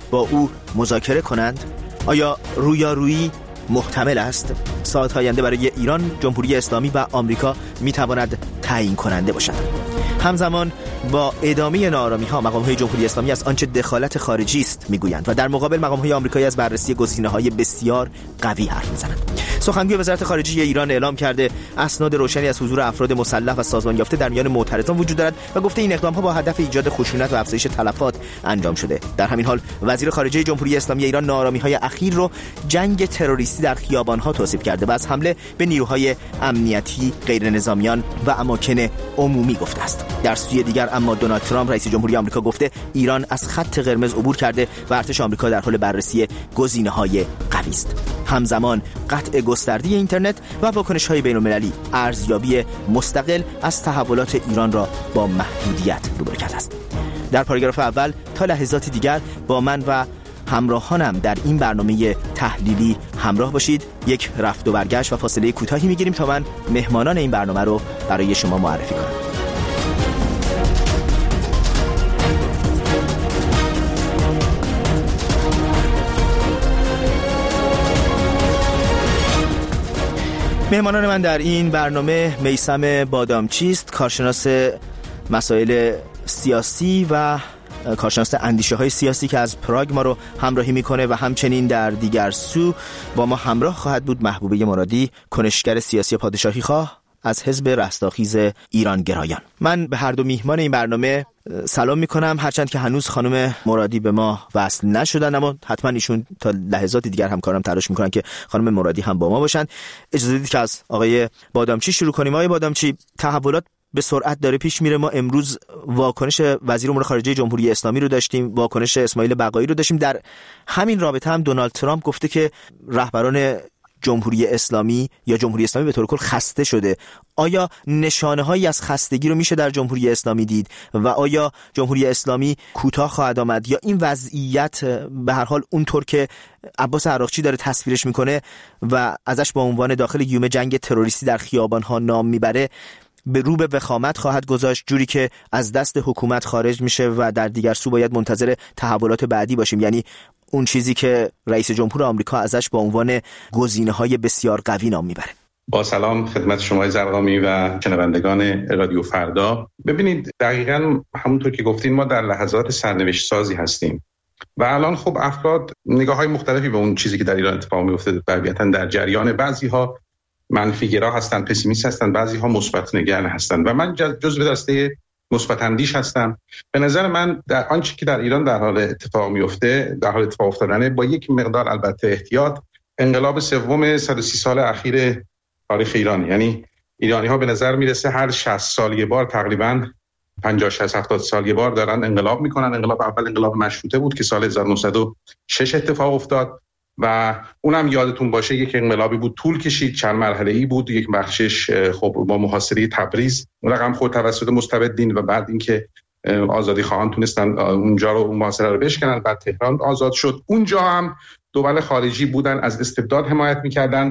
با او مذاکره کنند؟ آیا رویارویی محتمل است؟ ساعات آینده برای ایران، جمهوری اسلامی و آمریکا میتواند تعیین کننده باشد. همزمان با ادامه ناآرامی‌ها مقام‌های جمهوری اسلامی از آنچه دخالت خارجی است میگویند و در مقابل مقام‌های آمریکایی از بررسی گزینه‌های بسیار قوی حرف می‌زنند. سخنگوی وزارت خارجه ایران اعلام کرده اسناد روشنی از حضور افراد مسلح و سازمان یافته در میان معترضان وجود دارد و گفته این اقدام‌ها با هدف ایجاد خشونت و افزایش تلفات انجام شده. در همین حال وزیر خارجه جمهوری اسلامی ایران ناآرامی‌های اخیر رو جنگ تروریستی در خیابان‌ها توصیف کرده و از حمله به نیروهای امنیتی، غیرنظامیان و اماکن عمومی گفته است. در سوی دیگر اما دونالد ترامپ رئیس جمهوری آمریکا گفته ایران از خط قرمز عبور کرده و ارتش آمریکا در حال بررسی گزینه‌های قوی است. همزمان قطع گستردی اینترنت و واکنش‌های بین‌المللی ارزیابی مستقل از تحولات ایران را با محدودیت روبرو کرده است. در پاراگراف اول تا لحظاتی دیگر با من و همراهانم در این برنامه تحلیلی همراه باشید. یک رفت و برگشت و فاصله کوتاهی می‌گیریم تا من مهمانان این برنامه رو برای شما معرفی کنم. مهمانان من در این برنامه میثم بادامچی است، کارشناس مسائل سیاسی و کارشناس اندیشه‌های سیاسی که از پراگ ما رو همراهی میکنه و همچنین در دیگر سو با ما همراه خواهد بود محبوبه مرادی، کنشگر سیاسی پادشاهی خواه از حزب رستاخیز ایران گرایان. من به هر دو میهمان این برنامه سلام میکنم، هرچند که هنوز خانم مرادی به ما وصل نشدن، اما حتما ایشون تا لحظات دیگر همکارم تلاش میکنن که خانم مرادی هم با ما باشن. اجازه بدید که از آقای بادامچی شروع کنیم. آقای بادامچی، تحولات به سرعت داره پیش میره. ما امروز واکنش وزیر امور خارجه جمهوری اسلامی رو داشتیم، واکنش اسماعیل بقایی رو داشتیم. در همین رابطه هم دونالد ترامپ گفته که رهبران جمهوری اسلامی یا جمهوری اسلامی به طور کل خسته شده. آیا نشانه‌هایی از خستگی رو میشه در جمهوری اسلامی دید و آیا جمهوری اسلامی کوتاه خواهد آمد یا این وضعیت به هر حال اونطور که عباس عراقچی داره تصویرش میکنه و ازش با عنوان داخل گیوم جنگ تروریستی در خیابان‌ها نام میبره به رو به وخامت خواهد گذاشت، جوری که از دست حکومت خارج میشه و در دیگر سو باید منتظر تحولات بعدی باشیم، یعنی اون چیزی که رئیس جمهور آمریکا ازش با عنوان گزینه‌های بسیار قوی نام میبره؟ با سلام خدمت شما زرقامی و شنوندگان رادیو فردا. ببینید دقیقاً همونطور که گفتین ما در لحظات سرنوشت سازی هستیم و الان خب افراد نگاه‌های مختلفی به اون چیزی که در ایران اتفاق میفته طبیعتاً در جریان. بعضی‌ها منفی‌گرا هستن، پسیمیست هستن، بعضی‌ها مثبت نگر هستن و من جزو دسته مثبت اندیش هستم. به نظر من در آنچه که در ایران در حال اتفاق میفته، در حال اتفاق افتادنه، با یک مقدار البته احتیاط، انقلاب سوم 130 سال اخیر تاریخ ایران. یعنی ایرانی‌ها به نظر میرسه هر 60 سال یه بار، تقریباً 50 60 70 سال یه بار دارن انقلاب میکنن. انقلاب اول انقلاب مشروطه بود که سال 1906 اتفاق افتاد و اونم یادتون باشه یک انقلابی بود، طول کشید، چند مرحله‌ای بود. یک بخشش خب با محاصره تبریز رقم خورد توسط مستبدین و بعد اینکه آزادی خواهان تونستن اونجا رو، اون محاصره رو بشکنن، بعد تهران آزاد شد. اونجا هم دول خارجی بودن از استبداد حمایت می‌کردن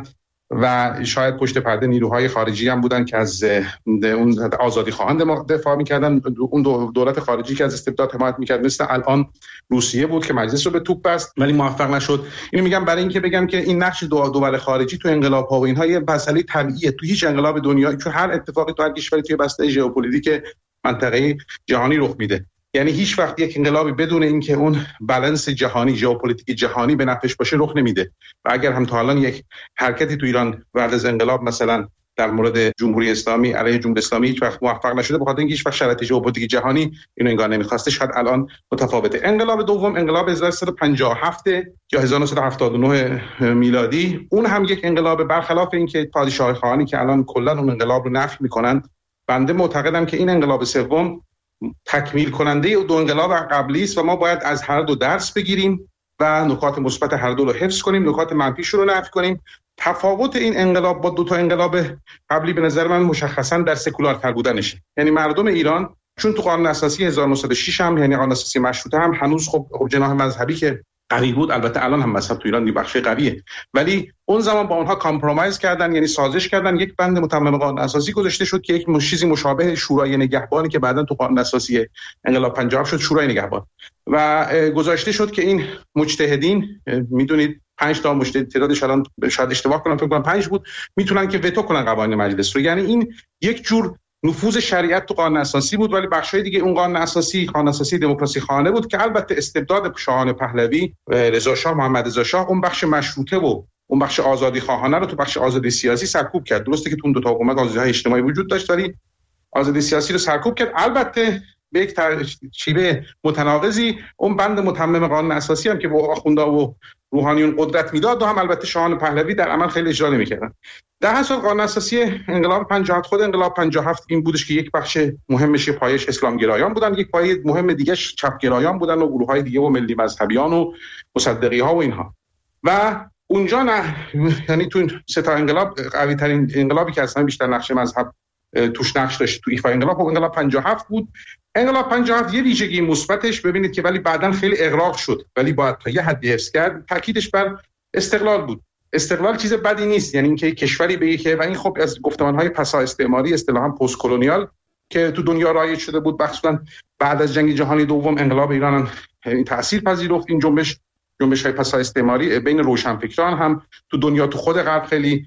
و شاید پشت پرده نیروهای خارجی هم بودن که از اون آزادی خواهان دفاع می‌کردن. اون دولت خارجی که از استبداد حمایت می‌کرد مثل الان روسیه بود که مجلس رو به توپ بست ولی موفق نشد. اینو میگم برای اینکه بگم که این نقش دول خارجی تو انقلاب‌ها و اینها یه مسئله طبیعیه تو هیچ انقلاب دنیایی، چون هر اتفاقی تو هر کشوری توی بسته ژئوپلیتیک منطقه جهانی رخ میده. یعنی هیچ وقت یک انقلابی بدون اینکه اون بالانس جهانی، ژئوپلیتیک جهانی به نفعش باشه رخ نمیده. و اگر هم تا الان یک حرکتی تو ایران بعد از انقلاب مثلا در مورد جمهوری اسلامی علیه جمهوری اسلامی هیچ وقت موفق نشده، بخاطر اینکه هیچ وقت شرایط ژئوپلیتیک جهانی اینو انگار نمیخواسته، شاید الان متفاوته. انقلاب دوم انقلاب 1357 یا 1979 میلادی، اون هم یک انقلاب، برخلاف اینکه پادشاه خواهانی که الان کلا اون انقلاب رو نفی میکنن، بنده معتقدم که این انقلاب سوم تکمیل کننده دو انقلاب قبلی است و ما باید از هر دو درس بگیریم و نکات مثبت هر دو رو حفظ کنیم، نکات منفیش رو نفی کنیم. تفاوت این انقلاب با دو تا انقلاب قبلی به نظر من مشخصا در سکولارتر بودنشه. یعنی مردم ایران چون تو قانون اساسی 1906 هم، یعنی قانون اساسی مشروطه هم، هنوز خب جناح مذهبی که قوی بود. البته الان هم مذهب تو ایران بخش قویه، ولی اون زمان با اونها کامپرومایز کردن، یعنی سازش کردن. یک بند متمم قانون اساسی گذاشته شد که یک چیزی مشابه شورای نگهبانی که بعداً تو قانون اساسی انقلاب 57 شد شورای نگهبان، و گذاشته شد که این مجتهدین، میدونید 5 تا مجتهد، تعدادش الان شاید اشتباه کنم فکر کنم 5 بود، میتونن که وتو کنن قوانین مجلس رو. یعنی این یک جور نفوذ شریعت تو قانون اساسی بود، ولی بخشای دیگه اون قانون اساسی دموکراسی خانه بود که البته استبداد شاهان پهلوی، رضا شاه، محمد رضا شاه، اون بخش مشروطه و اون بخش آزادی خواهانه رو تو بخش آزادی سیاسی سرکوب کرد. درسته که تو اون دو تا حکومت آزادی‌های اجتماعی وجود داشت، ولی آزادی سیاسی رو سرکوب کرد. البته به یک شیوه متناقضی اون بند متمم قانون اساسی هم که با آخوندا و روحانیون قدرت میداد و هم البته شاهان پهلوی در عمل خیلی اجرا نمی‌کردن. در حال قانون اساسی انقلاب 57 خود انقلاب 57 این بودش که یک بخش مهمش پایش اسلام گرایان بودن، یک پایه مهم دیگه چپ گرایان بودن و گروه‌های دیگه و ملی مذهبیان و مصدقی‌ها و اینها. و اونجا نه، یعنی تو سه تا انقلاب قوی ترین انقلابی که اصلا بیشتر نقش مذهب توش نقش داشت تو ایفای انقلاب انقلاب 57 بود. انقلاب 57 یه ویژگی مثبتش ببینید که ولی بعداً خیلی اغراق شد، ولی باید تا یه حدی حفظ کرد، تاکیدش بر استقلال بود. استقلال چیز بدی نیست، یعنی اینکه کشوری بگه که، و این خب از گفتمان‌های پسا استعماری اصطلاحاً پست کلونیال که تو دنیا رایج شده بود، مخصوصاً بعد از جنگ جهانی دوم انقلاب ایران این تأثیر پذیرفت. این جنبش‌های پسا استعماری بین روشنفکران هم تو دنیا، تو خود غرب خیلی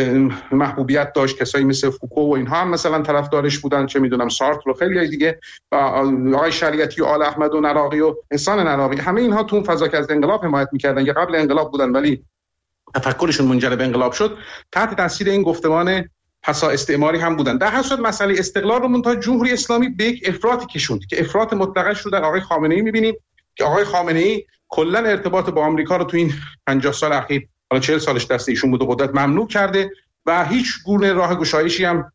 محبوبیت داشت. کسایی مثل فوکو و اینها هم مثلا طرفدارش بودن، چه میدونم سارتر و خیلی دیگه، آقای شریعتی و آل احمد و نراقی و احسان نراقی، همه اینها تو اون فضا که از انقلاب حمایت می‌کردن یا قبل انقلاب بودن ولی تفکرشون منجر به انقلاب شد، تحت تاثیر این گفتمان پسا استعماری هم بودن. در هر صورت مسئله استقلال رو منتها جمهوری اسلامی به یک افراطی کشوند که افراط مطلقش رو در آقای خامنه‌ای می‌بینیم که آقای خامنه‌ای کلا ارتباط با آمریکا رو تو این 50 سال اخیر، حالا 40 سالش دست ایشون بود، قدرت ممنوع کرده و هیچ گونه راه گشایشی هم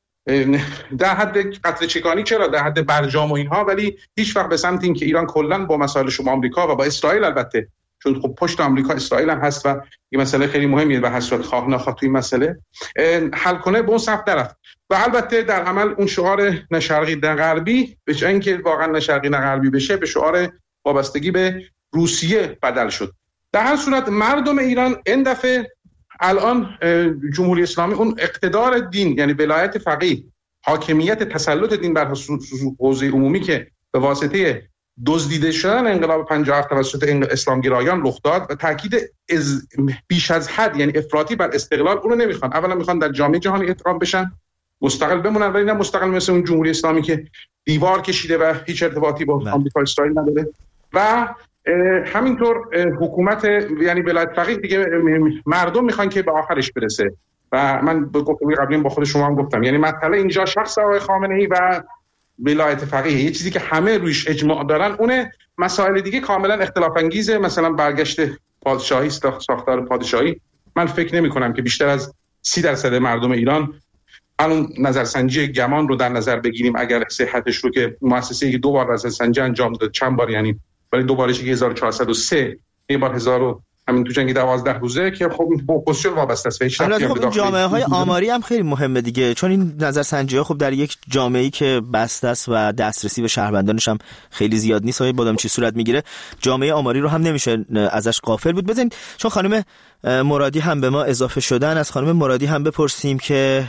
در حد قطره چکانی، چرا در حد برجام و اینها، ولی هیچ وقت به سمت این که ایران کلا با مسائل شما آمریکا و با اسرائیل، البته چون خب پشت آمریکا اسرائیل هم هست و این مسئله خیلی مهمیه و حسرت خواه نخواه تو این مسئله حل کنه، به اون سمت طرف. و البته در عمل اون شعار نه شرقی نه غربی، به جای اینکه واقعا نه شرقی نه غربی بشه، به شعار وابستگی به روسیه بدل شد. در هر صورت مردم ایران این دفعه الان جمهوری اسلامی اون اقتدار دین، یعنی ولایت فقیه، حاکمیت تسلط دین بر حوزه عمومی که به واسطه دزدیده شدن انقلاب 57 توسط اسلام گرایان رخ داد و تاکید بیش از حد، یعنی افراطی بر استقلال، اون رو نمیخوان. اولا میخوان در جامعه جهانی احترام بشن، مستقل بمونن، ولی نه مستقل مثل اون جمهوری اسلامی که دیوار کشیده و هیچ ارتباطی با آمریکا اسرائیل نداره. و همینطور حکومت، یعنی ولایت فقیه دیگه، مردم میخوان که به آخرش برسه. و من به گفتگوی قبلی با خود شما هم گفتم، یعنی مسئله اینجا شخص آقای خامنه‌ای و ولایت فقیه، یه چیزی که همه رویش اجماع دارن اونه. مسائل دیگه کاملا اختلاف انگیزه، مثلا برگشت پادشاهی، ساختار پادشاهی. من فکر نمی کنم که بیشتر از 30% مردم ایران، الان نظرسنجی گمان رو در نظر بگیریم، اگر صحتش رو، که مؤسسه‌ای که 2 بار نظرسنجی انجام داد، چند بار، یعنی ولی 2 بارش 1403، یه بار 1000 همین تو جنگ 12 روزه که خب با اپوزیسیون وابسته است. هیچ ربطی به جامعه‌های آماری هم خیلی مهمه دیگه، چون این نظرسنجی‌ها خب در یک جامعه‌ای که بسته است و دسترسی به شهروندانش هم خیلی زیاد نیست، های بادام چی صورت میگیره، جامعه آماری رو هم نمیشه ازش غافل بود. بزنید چون خانم مرادی هم به ما اضافه شدن، از خانم مرادی هم بپرسیم که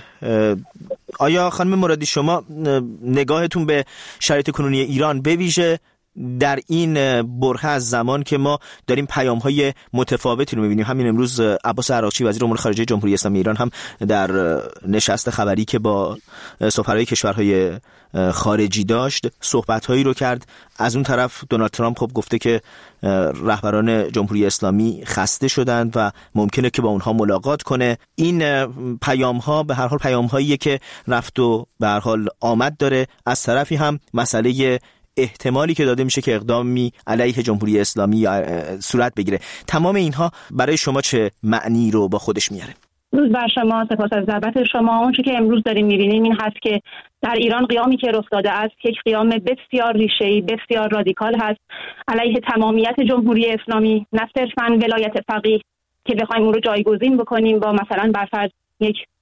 آیا خانم مرادی شما نگاهتون به شرایط کنونی ایران به ویژه در این برهه از زمان که ما داریم پیام‌های متفاوتی رو می‌بینیم، همین امروز عباس عراقچی وزیر امور خارجه جمهوری اسلامی ایران هم در نشست خبری که با سفرای کشورهای خارجی داشت صحبت‌هایی رو کرد. از اون طرف دونالد ترامپ خب گفته که رهبران جمهوری اسلامی خسته شدند و ممکنه که با اونها ملاقات کنه. این پیام‌ها به هر حال پیام‌هاییه که رفت و به هر حال آمد داره. از طرفی هم مسئله احتمالی که داده میشه که اقدامی علیه جمهوری اسلامی صورت بگیره. تمام اینها برای شما چه معنی رو با خودش میاره؟ روز بر شما، سپاس از دعوت شما. اون چیزی که امروز داریم میبینیم این هست که در ایران قیامی که رخ داده است یک قیام بسیار ریشه‌ای، بسیار رادیکال هست علیه تمامیت جمهوری اسلامی، نه صرفاً ولایت فقیه که بخوایم اون رو جایگزین بکنیم با مثلا برفرض یک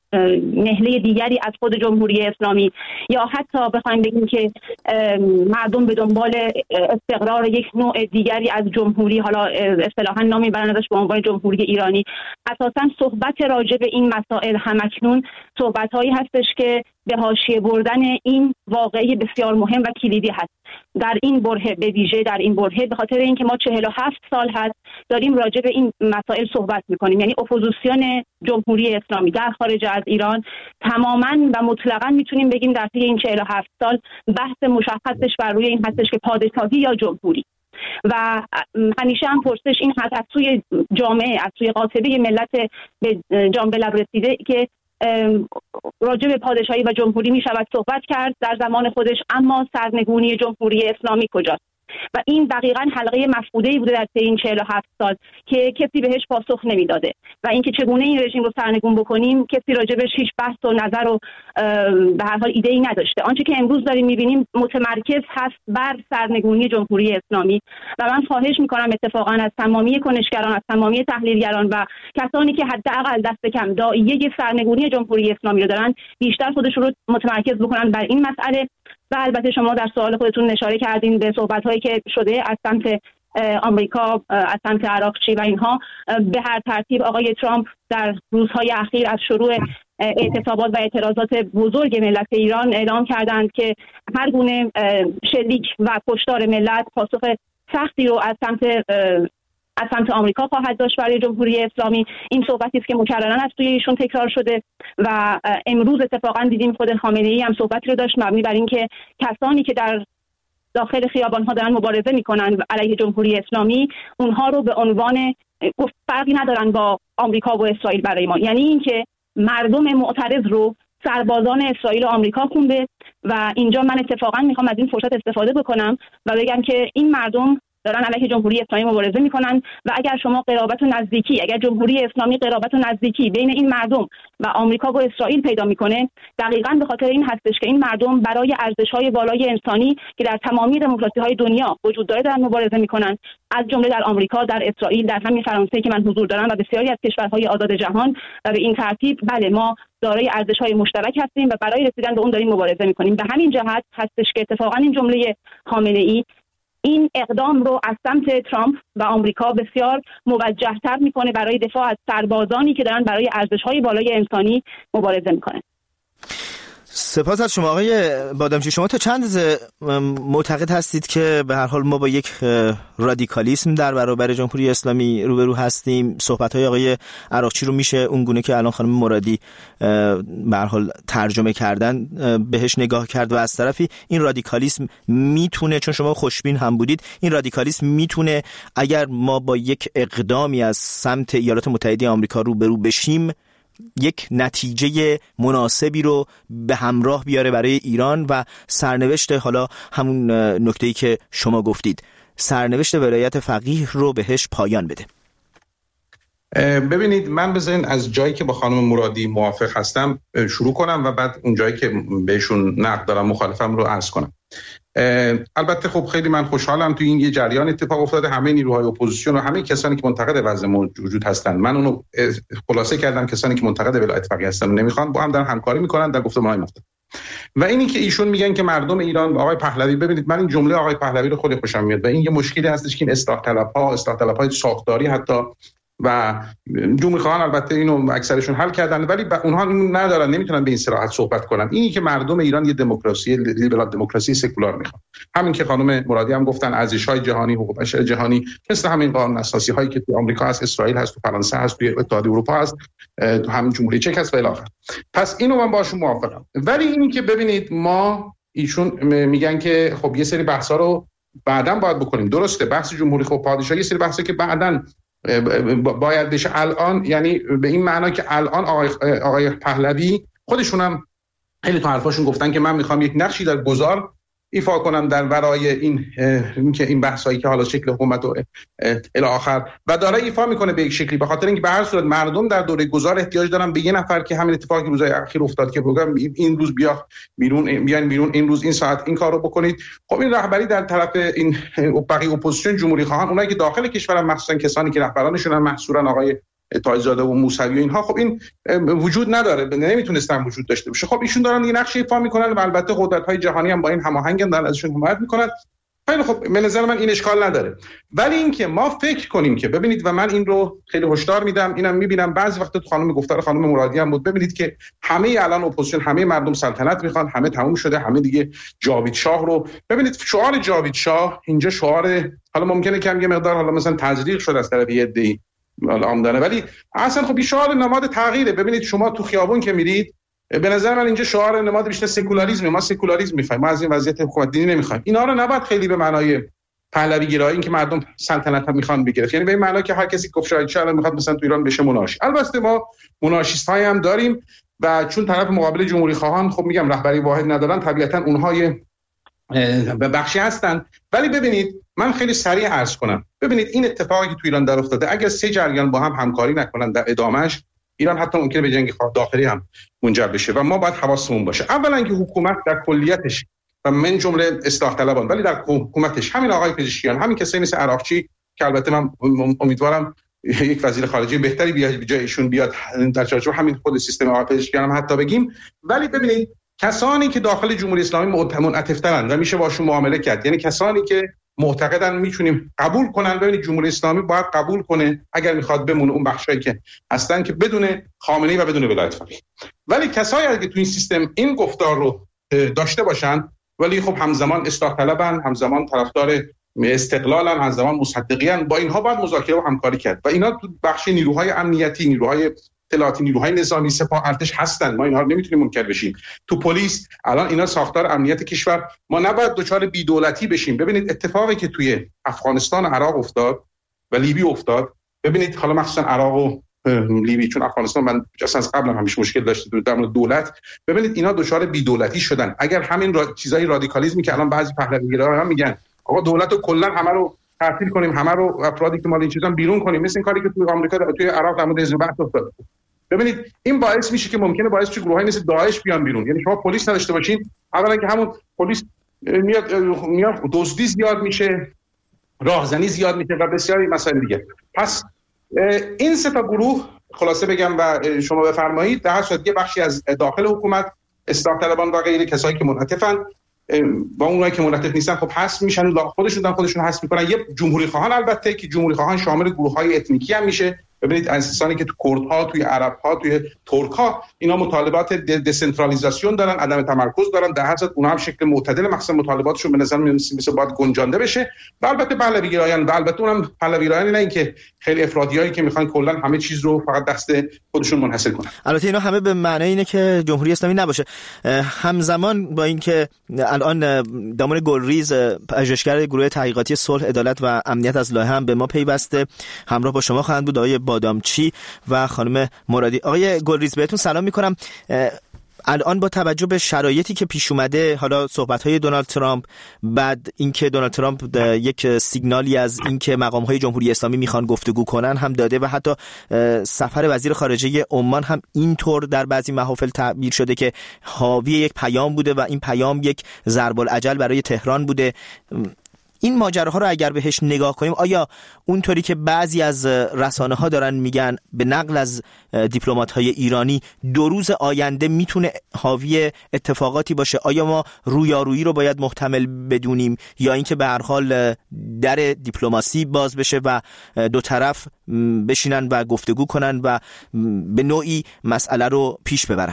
نهله دیگری از خود جمهوری اسلامی، یا حتی بخوایم بگیم که مردم به دنبال استقرار یک نوع دیگری از جمهوری، حالا اصطلاحاً نامی برندش به عنوان جمهوری ایرانی، اساساً صحبت راجع به این مسائل همکنون صحبت‌هایی هستش که به حاشیه بردن این واقعه بسیار مهم و کلیدی هست. در این برهه، به ویژه در این برهه، به خاطر اینکه ما 47 سال هست داریم راجع به این مسائل صحبت می‌کنیم، یعنی اپوزیسیون جمهوری اسلامی در خارج از ایران تماماً و مطلقاً میتونیم بگیم در طی این 47 سال بحث مشخصش بر روی این هستش که پادشاهی یا جمهوری. و همیشه هم پرسش این هست از سوی جامعه، از سوی قاطبه ملت به جان به لب رسیده که راجع به پادشاهی و جمهوری می شود صحبت کرد در زمان خودش، اما سرنگونی جمهوری اسلامی کجاست؟ و این دقیقاً حلقه مفقوده‌ای بوده در طی این 47 سال که کسی بهش پاسخ نمیداده و اینکه چگونه این رژیم رو سرنگون بکنیم کسی راجبش هیچ بحث و نظر و به هر حال ایده‌ای نداشته. آنچه که امروز داریم می‌بینیم متمرکز هست بر سرنگونی جمهوری اسلامی و من خواهش می‌کنم اتفاقاً از تمامی کنشگران، از تمامی تحلیلگران و کسانی که حداقل دست کم داعیه سرنگونی جمهوری اسلامی رو دارن بیشتر خودشون رو متمرکز بکنن بر این مسئله. و البته شما در سوال خودتون اشاره کردین به صحبت‌هایی که شده از سمت آمریکا، از سمت عراقچی و اینها. به هر ترتیب آقای ترامپ در روزهای اخیر از شروع اعتصابات و اعتراضات بزرگ ملت ایران اعلام کردند که هر گونه شلیک و کشتار ملت پاسخ سختی رو از سمت آمریکا خواهد داشت برای جمهوری اسلامی. این صحبتی است که مکرراً از سوی ایشون تکرار شده و امروز اتفاقاً دیدیم خود خامنه‌ای هم صحبتی رو داشت مبنی بر اینکه کسانی که در داخل خیابان‌ها دارن مبارزه می‌کنن علیه جمهوری اسلامی اونها رو به عنوان فرقی ندارن با آمریکا و اسرائیل برای ما، یعنی اینکه مردم معترض رو سربازان اسرائیل و آمریکا خونده. و اینجا من اتفاقاً میخوام از این فرصت استفاده بکنم و بگم که این مردم دارن علیه جمهوری اسلامی مبارزه میکنن و اگر شما قرابت و نزدیکی، اگر جمهوری اسلامی قرابت و نزدیکی بین این مردم و آمریکا و اسرائیل پیدا میکنه، دقیقاً به خاطر این هستش که این مردم برای ارزش‌های بالای انسانی که در تمامی دموکراسی‌های دنیا وجود داره دارن مبارزه میکنن، از جمله در آمریکا، در اسرائیل، در همین فرانسه که من حضور دارم و بسیاری از کشورهای آزاد جهان. و به این ترتیب بله ما دارای ارزش‌های مشترک هستیم و برای رسیدن به اون داریم مبارزه میکنیم. به همین جهت هستش که اتفاقاً این جمله خامنه‌ای این اقدام رو از سمت ترامپ و آمریکا بسیار موجه‌تر میکنه برای دفاع از سربازانی که دارن برای ارزش‌های بالای انسانی مبارزه میکنن. سپاس از شما آقای بادامچی. شما تا چند معتقد هستید که به هر حال ما با یک رادیکالیسم در برابر جمهوری اسلامی روبرو هستیم؟ صحبت‌های آقای عراقچی رو میشه اونگونه که الان خانم مرادی به هر حال ترجمه کردن بهش نگاه کرد و از طرفی این رادیکالیسم میتونه، چون شما خوشبین هم بودید، این رادیکالیسم میتونه اگر ما با یک اقدامی از سمت ایالات متحده آمریکا روبرو بشیم یک نتیجه مناسبی رو به همراه بیاره برای ایران و سرنوشت، حالا همون نکته‌ای که شما گفتید، سرنوشت ولایت فقیه رو بهش پایان بده. ببینید، من بذارین از جایی که با خانم مرادی موافق هستم شروع کنم و بعد اون جایی که بهشون نقد دارم، مخالفم رو عرض کنم. البته خب خیلی من خوشحالم توی این یه جریان اتفاق افتاده. همه نیروهای اپوزیسیون و همه کسانی که منتقد وضع موجود هستن، من اونو خلاصه کردم، کسانی که منتقد ولایت فقیه هستن نمیخوان، با هم دارن همکاری میکنن در گفتمانهای مختلف. و اینی که ایشون میگن که مردم ایران، آقای پهلوی، ببینید من این جمله آقای پهلوی رو خیلی خوشم میاد و این یه مشکلی هستش که این اصلاح طلب‌های ساختاری حتی و جمهوری خواهان البته اینو اکثرشون حل کردن، ولی اونها ندارن، نمیتونن به این صراحت صحبت کنن. اینی که مردم ایران یه دموکراسی لیبرال، دموکراسی سکولار میخوان، همین که خانم مرادی هم گفتن، ارزش‌های جهانی، حقوق بشر جهانی، مثل همین قانون اساسی هایی که تو آمریکا هست، اسرائیل هست، تو فرانسه هست، تو اتحادیه اروپا هست، تو همین جمهوری چک هست و الی آخر. پس اینو من باشون موافقم. ولی اینی که ببینید ما، ایشون میگن که خب یه سری بحثا رو بعداً باید بکنیم. درسته، بحث جمهوری خب پادشاهی یه سری بحثا که بعداً باید بشه. الان یعنی به این معنا که الان آقای پهلوی خودشون هم خیلی تو حرفاشون گفتن که من میخوام یک نقشی در گذار ایفا کنم در ورای این بحثایی که حالا شکل حکومت و الی آخر و داره ایفا میکنه به یک شکلی، به خاطر اینکه به هر صورت مردم در دوره گذار احتیاج دارن به یه نفر که همین اتفاقی که روزهای اخیر افتاد که بگم این روز بیاین بیرون، این روز این ساعت این کارو بکنید. خب این رهبری در طرف این بقیه اپوزیسیون، جمهوری خواهان، اونایی که داخل کشورن، مخصوصا کسانی که رهبرانشون محصورن، آقای تاج‌زاده و موسوی و اینها، خب این وجود نداره، نمیتونستن وجود داشته باشه. خب ایشون دارن یه نقش ایفا میکنن و البته قدرت‌های جهانی هم با این هماهنگن، دارن ازشون حمایت میکنن. خیلی خب به نظر من این اشکال نداره. ولی اینکه ما فکر کنیم که ببینید، و من این رو خیلی هشدار میدم، اینم میبینم بعضی وقت تو خانم گفتار خانم مرادی هم بود، ببینید که همه الان اپوزیسیون، همه مردم سلطنت میخوان، همه تموم شده، همه دیگه جاوید شاه رو ببینید. شعار جاوید شاه اینجا شعار، حالا ممکنه کم یه مقدار حالا مثلا تزریق شده از طرف یه عده‌ای آمدانه، ولی اصلا خب این شعار نماد تغییره. ببینید شما تو خیابون که میرید، به نظر من اینجا شعار نماد بیشتر سکولاریسم، ما سکولاریسم می‌خوایم، ما از این وضعیت حکومت دینی نمی‌خوایم. اینا رو نباید خیلی به معنای پهلوی گرایی، این که مردم سلطنت هم می‌خوان بگیرن، یعنی به این معنا که هر کسی گفت شاید چرا می‌خواد مثلا تو ایران بشه مناشی. البته ما مناشیست‌های هم داریم و چون طرف مقابل جمهوری خواهان خب میگم رهبری واحد ندارن، طبیعتاً اونها به بخشی هستن. ولی ببینید من خیلی سریع عرض کنم، ببینید این اتفاقی که تو ایران در افتاده، اگر سه جریان با هم همکاری نکنن در ادامهش، ایران حتی ممکنه به جنگ داخلی هم منجر بشه و ما باید حواسمون باشه. اولا که حکومت در کلیتش و من جمله اصلاح طلبان، ولی در حکومتش همین آقای پزشکیان، همین کسایی مثل عراقچی که البته من امیدوارم یک وزیر خارجه بهتری بیاد جای ایشون بیاد در چارچوب همین خود سیستم آقای پزشکیان هم حتی بگیم. ولی ببینید کسانی که داخل جمهوری اسلامی منعطف‌ترن و میشه باشون معامله کرد، یعنی کسانی که معتقدن میتونیم قبول کنن، ببینید جمهوری اسلامی باید قبول کنه اگر میخواد بمونه اون بخشایی که هستن که بدون خامنه‌ای و بدون ولایت فقیه. ولی کسایی که تو این سیستم این گفتار رو داشته باشن ولی خب همزمان اصلاح طلبن، همزمان طرفدار استقلالن، همزمان مصدقین، با اینها باید مذاکره و همکاری کرد و اینا تو بخش نیروهای امنیتی، نیروهای اطلاعاتی، نیروهای نظامی، سپاه، ارتش هستن. ما اینها رو نمیتونیم منکر بشیم. تو پلیس الان اینا ساختار امنیت کشور، ما نباید دچار بی‌دولتی بشیم. ببینید اتفاقی که توی افغانستان و عراق افتاد و لیبی افتاد، ببینید حالا مخصوصا عراق و لیبی، چون افغانستان من از قبل هم همیشه مشکل داشته در مورد دولت، ببینید اینا دچار بی‌دولتی شدن. اگر همین چیزای رادیکالیسمی که الان بعضی پهلوی‌گرایان میگن آقا دولت رو کلا همه رو تعطیل کنیم، همه رو افرادی که مال این چیزا بیرون کنیم، مثل این کاری که توی آمریکا توی عراق در مورد حزب بعث افتاد، ببینید این باعث میشه که ممکنه باعث شه گروهایی مثل داعش بیان بیرون. یعنی شما پلیس نداشته باشین، اولا که همون پلیس میاد دزدی زیاد میشه، راهزنی زیاد میشه و بسیاری مسائل دیگه. پس این سه تا گروه خلاصه بگم و شما بفرمایید، در صورت یه بخشی از داخل حکومت، اصلاح طلبان و غیره، کسایی که منعطفن با اونایی که منعطف نیستن خب حذف میشن و خودشون حذف میکنن. یه جمهوری خواهان، البته که جمهوری خواهان شامل گروه‌های اتنیکی هم میشه. ببینید انسانی که تو کردها، توی عرب‌ها، توی ترک‌ها، اینا مطالبات دسنترالیزاسیون دارن، عدم تمرکز دارن، در هر صورت اونها هم شکل معتدل مخصوصا مطالباتشون به نظر میاد مثل باید گنجانده بشه. و البته پهلوی‌گرایان، و البته اونم پهلوی‌گرایان نه اینکه خیلی افرادیایی که میخوان کلا همه چیز رو فقط دست خودشون منحصر کنن. البته اینا همه به معنی اینه که جمهوری اسلامی نباشه. همزمان با اینکه الان دامون گلریز، پژوهشگر گروه تحقیقاتی صلح، عدالت و امنیت از لایحه هم به ما پیوسته، همراه با شما خواهند بود آقای بادامچی و خانم مرادی. آقای گلریز بهتون سلام میکنم. الان با توجه به شرایطی که پیش اومده، حالا صحبت‌های دونالد ترامپ، بعد اینکه دونالد ترامپ یک سیگنالی از اینکه مقام‌های جمهوری اسلامی میخوان گفتگو کنن هم داده و حتی سفر وزیر خارجه عمان هم اینطور در بعضی محافل تعبیر شده که حاوی یک پیام بوده و این پیام یک ضرب الاجل برای تهران بوده. این ماجراها رو اگر بهش نگاه کنیم، آیا اونطوری که بعضی از رسانه‌ها دارن میگن به نقل از دیپلمات‌های ایرانی 2 روز آینده میتونه حاوی اتفاقاتی باشه؟ آیا ما رویارویی رو باید محتمل بدونیم یا اینکه به هر حال در دیپلماسی باز بشه و دو طرف بشینن و گفتگو کنن و به نوعی مسئله رو پیش ببرن؟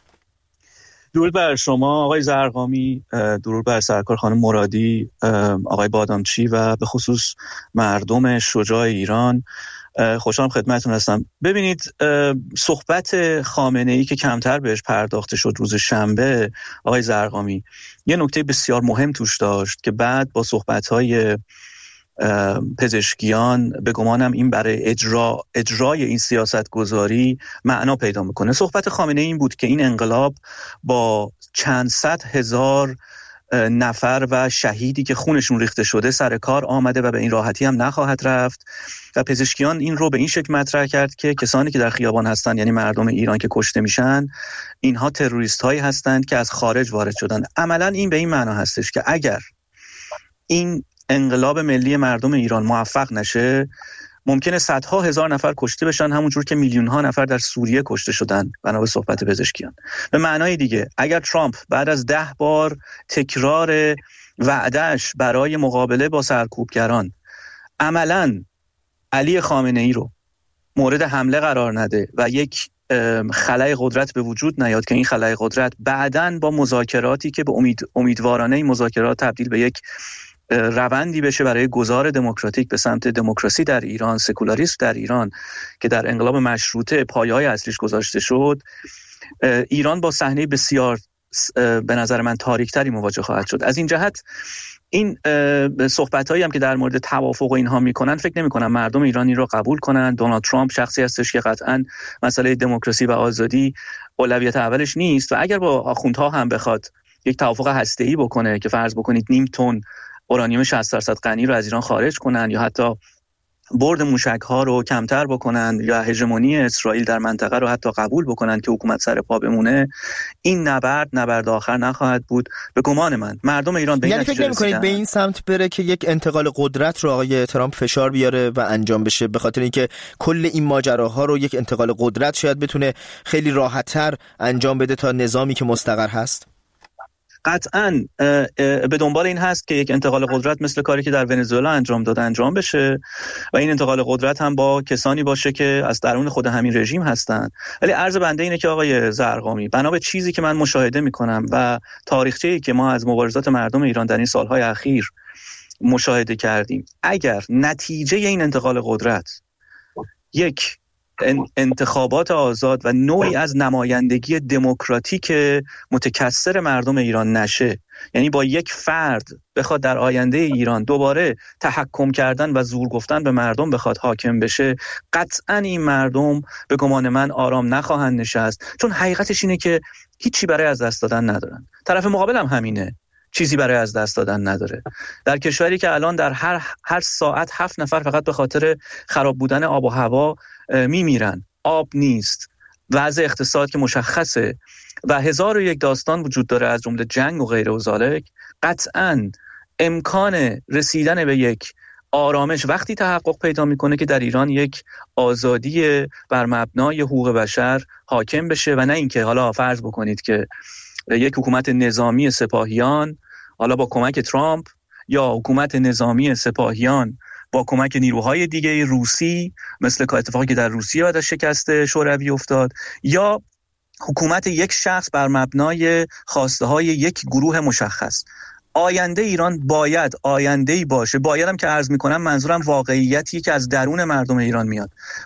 درود بر شما آقای زرقامی، درود بر سرکار خانم مرادی، آقای بادامچی و به خصوص مردم شجاع ایران. خوشحالم خدمتتون هستم. ببینید، صحبت خامنه‌ای که کمتر بهش پرداخته شد روز شنبه، آقای زرقامی، یه نکته بسیار مهم توش داشت که بعد با صحبت‌های پزشکیان به گمانم این برای اجرای این سیاست گذاری معنا پیدا میکنه. صحبت خامنه‌ای این بود که این انقلاب با چند صد هزار نفر و شهیدی که خونشون ریخته شده سر کار آمده و به این راحتی هم نخواهد رفت و پزشکیان این رو به این شکل مطرح کرد که کسانی که در خیابان هستن، یعنی مردم ایران که کشته میشن، اینها تروریست هایی هستند که از خارج وارد شدن. عملا این به این معنا هستش که اگر این انقلاب ملی مردم ایران موفق نشه، ممکنه صدها هزار نفر کشته بشن، همونجور که میلیون‌ها نفر در سوریه کشته شدن بنا به صحبت پزشکیان. به معنای دیگه اگر ترامپ بعد از 10 بار تکرار وعده‌اش برای مقابله با سرکوبگران عملاً علی خامنه‌ای رو مورد حمله قرار نده و یک خلأ قدرت به وجود نیاد که این خلأ قدرت بعداً با مذاکراتی که به امیدوارانه این مذاکرات تبدیل به یک روندی بشه برای گذار دموکراتیک به سمت دموکراسی در ایران، سکولاریسم در ایران که در انقلاب مشروطه پایه‌های اصلیش گذاشته شد، ایران با صحنه بسیار به نظر من تاریک‌تری مواجه خواهد شد. از این جهت این صحبت‌هایی هم که در مورد توافق و اینها میکنن فکر نمی‌کنم مردم ایرانی رو قبول کنن. دونالد ترامپ شخصی هستش که قطعاً مسئله دموکراسی و آزادی اولویت اولش نیست و اگر با آخوندها هم بخواد یک توافق هسته‌ای بکنه که فرض بکنید 0.5 تن اورانیوم 60% غنی رو از ایران خارج کنن یا حتی برد موشک‌ها رو کمتر بکنن یا هژمونی اسرائیل در منطقه رو حتی قبول بکنن که حکومت سر پا بمونه، این نبرد آخر نخواهد بود. به گمان من مردم ایران به این یعنی فکر نمی‌کنید به این سمت بره که یک انتقال قدرت رو آقای ترامپ فشار بیاره و انجام بشه، به خاطر اینکه کل این ماجراها رو یک انتقال قدرت شاید بتونه خیلی راحت‌تر انجام بده تا نظامی که مستقر هست؟ قطعاً به دنبال این هست که یک انتقال قدرت مثل کاری که در ونزوئلا انجام داده انجام بشه و این انتقال قدرت هم با کسانی باشه که از درون خود همین رژیم هستند. ولی عرض بنده اینه که آقای زرقامی، بنا به چیزی که من مشاهده میکنم و تاریخچه‌ای که ما از مبارزات مردم ایران در این سالهای اخیر مشاهده کردیم، اگر نتیجه این انتقال قدرت یک انتخابات آزاد و نوعی از نمایندگی دموکراتیک متکثر مردم ایران نشه، یعنی با یک فرد بخواد در آینده ایران دوباره تحکم کردن و زور گفتن به مردم بخواد حاکم بشه، قطعا این مردم به گمان من آرام نخواهند نشست، چون حقیقتش اینه که هیچی برای از دست دادن ندارن. طرف مقابل هم همینه، چیزی برای از دست دادن نداره. در کشوری که الان در هر ساعت 7 نفر فقط به خاطر خراب بودن آب و هوا میمیرن، آب نیست، وضع اقتصاد که مشخصه و 1001 داستان وجود داره از جمله جنگ و غیره و ذالک، قطعاً امکان رسیدن به یک آرامش وقتی تحقق پیدا میکنه که در ایران یک آزادی بر مبنای حقوق بشر حاکم بشه و نه اینکه حالا فرض بکنید که یک حکومت نظامی سپاهیان حالا با کمک ترامپ یا حکومت نظامی سپاهیان با کمک نیروهای دیگه روسی مثل اتفاقی که در روسیه بعد از شکست شوروی افتاد، یا حکومت یک شخص بر مبنای خواسته های یک گروه مشخص. آینده ایران باید آینده‌ای باشه، بایدم که عرض میکنم منظورم واقعیتی که از درون مردم ایران میاد،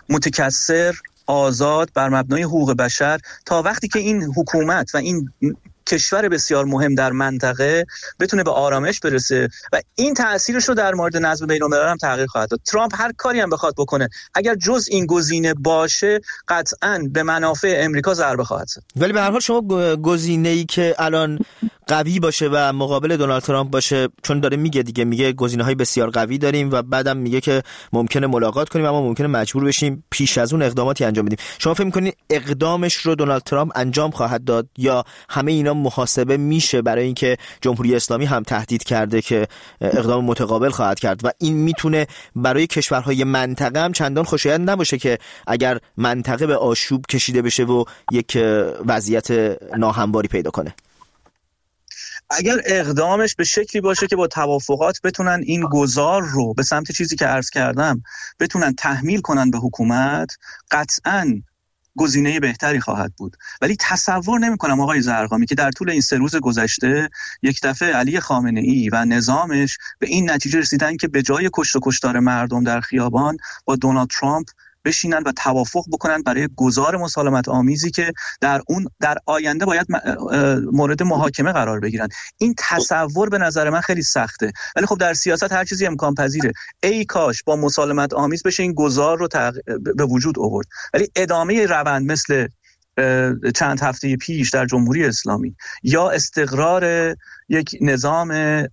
متکثر، آزاد، بر مبنای حقوق بشر، تا وقتی که این حکومت و این کشور بسیار مهم در منطقه بتونه به آرامش برسه و این تأثیرش رو در مورد نظم بین‌الملل هم تغییر خواهد داد. ترامپ هر کاری هم بخواد بکنه اگر جز این گزینه باشه قطعاً به منافع امریکا ضربه خواهد زد. ولی به هر حال شما گزینه‌ای که الان قوی باشه و مقابل دونالد ترامپ باشه، چون داره میگه گزینه‌های بسیار قوی داریم و بعدم میگه که ممکنه ملاقات کنیم اما ممکنه مجبور بشیم پیش از اون اقداماتی انجام بدیم. شما فکر می‌کنید اقدامش رو دونالد ترامپ انجام خواهد داد یا همه اینا محاسبه میشه؟ برای اینکه جمهوری اسلامی هم تهدید کرده که اقدام متقابل خواهد کرد و این میتونه برای کشورهای منطقه هم چندان خوشایند نباشه که اگر منطقه به آشوب کشیده بشه و یک وضعیت ناهمواری پیدا کنه. اگر اقدامش به شکلی باشه که با توافقات بتونن این گذار رو به سمت چیزی که عرض کردم بتونن تحمیل کنن به حکومت، قطعاً گزینه بهتری خواهد بود. ولی تصور نمی‌کنم آقای زرقامی که در طول این 3 روز گذشته یک دفعه علی خامنه‌ای و نظامش به این نتیجه رسیدن که به جای کشت و کشتار مردم در خیابان با دونالد ترامپ بشینن و توافق بکنن برای گذار مسالمت آمیزی که در آینده باید مورد محاکمه قرار بگیرن. این تصور به نظر من خیلی سخته، ولی خب در سیاست هر چیزی امکان پذیره. ای کاش با مسالمت آمیز بشه این گذار رو به وجود آورد، ولی ادامه روند مثل چند هفته پیش در جمهوری اسلامی یا استقرار یک نظام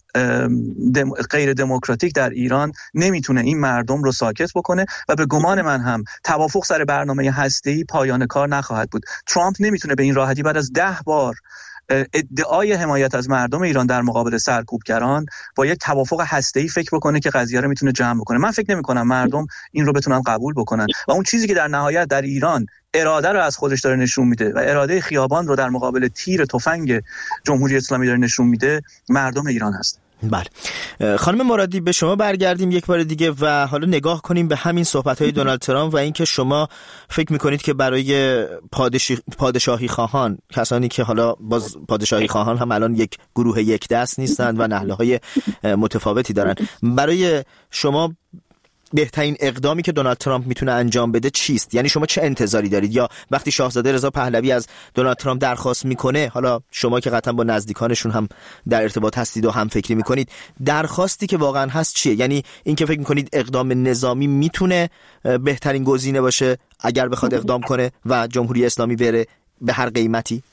غیر دموکراتیک در ایران نمیتونه این مردم رو ساکت بکنه و به گمان من هم توافق سر برنامه هسته‌ای پایان کار نخواهد بود. ترامپ نمیتونه به این راحتی بعد از 10 بار ادعای حمایت از مردم ایران در مقابل سرکوبگران با یک توافق هسته‌ای فکر بکنه که قضیه رو میتونه جمع بکنه. من فکر نمی‌کنم مردم این رو بتونن قبول بکنن و اون چیزی که در نهایت در ایران اراده رو از خودش داره نشون میده و اراده خیابان رو در مقابل تیر تفنگ جمهوری اسلامی داره نشون میده، مردم ایران هست. بله خانم مرادی، به شما برگردیم یک بار دیگه و حالا نگاه کنیم به همین صحبت‌های دونالد ترامپ و اینکه شما فکر می‌کنید که برای پادشاهی خواهان، کسانی که حالا باز پادشاهی خواهان هم الان یک گروه یک دست نیستند و نهله‌های متفاوتی دارن، برای شما بهترین اقدامی که دونالد ترامپ میتونه انجام بده چیست؟ یعنی شما چه انتظاری دارید؟ یا وقتی شاهزاده رضا پهلوی از دونالد ترامپ درخواست میکنه، حالا شما که قطعا با نزدیکانشون هم در ارتباط هستید و هم فکری میکنید، درخواستی که واقعا هست چیه؟ یعنی این که فکر میکنید اقدام نظامی میتونه بهترین گزینه باشه اگر بخواد اقدام کنه و جمهوری اسلامی بره به هر قیمتی؟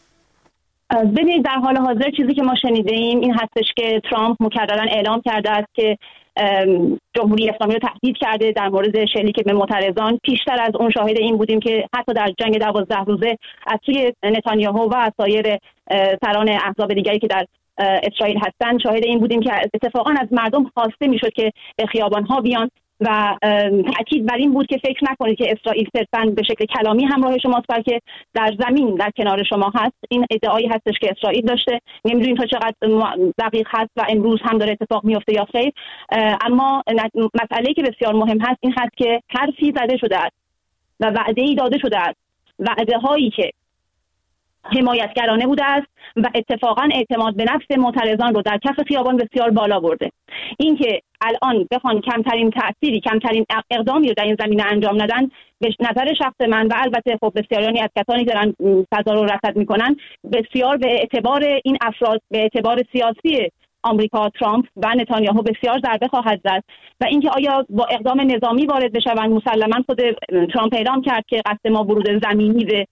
ببینید در حال حاضر چیزی که ما شنیده ایم این هستش که ترامپ مکررن اعلام کرده است که جمهوری اسلامی رو تهدید کرده در مورد شلیک به معترضان. پیشتر از اون شاهد این بودیم که حتی در جنگ 12 روزه از سوی نتانیاهو و از سایر سران احزاب دیگری که در اسرائیل هستند شاهد این بودیم که اتفاقا از مردم خواسته میشد که به خیابان‌ها بیان و تأکید بر این بود که فکر نکنید که اسرائیل صرفاً به شکل کلامی همراه شماست، بلکه در زمین در کنار شما هست. این ادعایی هستش که اسرائیل داشته. نمیدونیم تا چقدر دقیق هست و امروز هم داره اتفاق میفته یا خیر، اما مسئله‌ای که بسیار مهم هست این هست که حرفی زده شده است و وعده‌ای داده شده است، وعده‌هایی که حمایتگرانه بوده است و اتفاقا اعتماد به نفس معترضان رو در کف خیابان بسیار بالا برده. اینکه الان بخوان کمترین تأثیری، کمترین اقدامی رو در این زمینه انجام ندن، به نظر شخص من و البته خب بسیاری از کسانی که دارن فضا رو رصد میکنن، بسیار به اعتبار این افراد، به اعتبار سیاسی آمریکا، ترامپ و نتانیاهو بسیار ضربه خواهد زد. و اینکه آیا با اقدام نظامی وارد بشوند، مسلما خود ترامپ اعلام کرد که قصد ما ورود زمینی به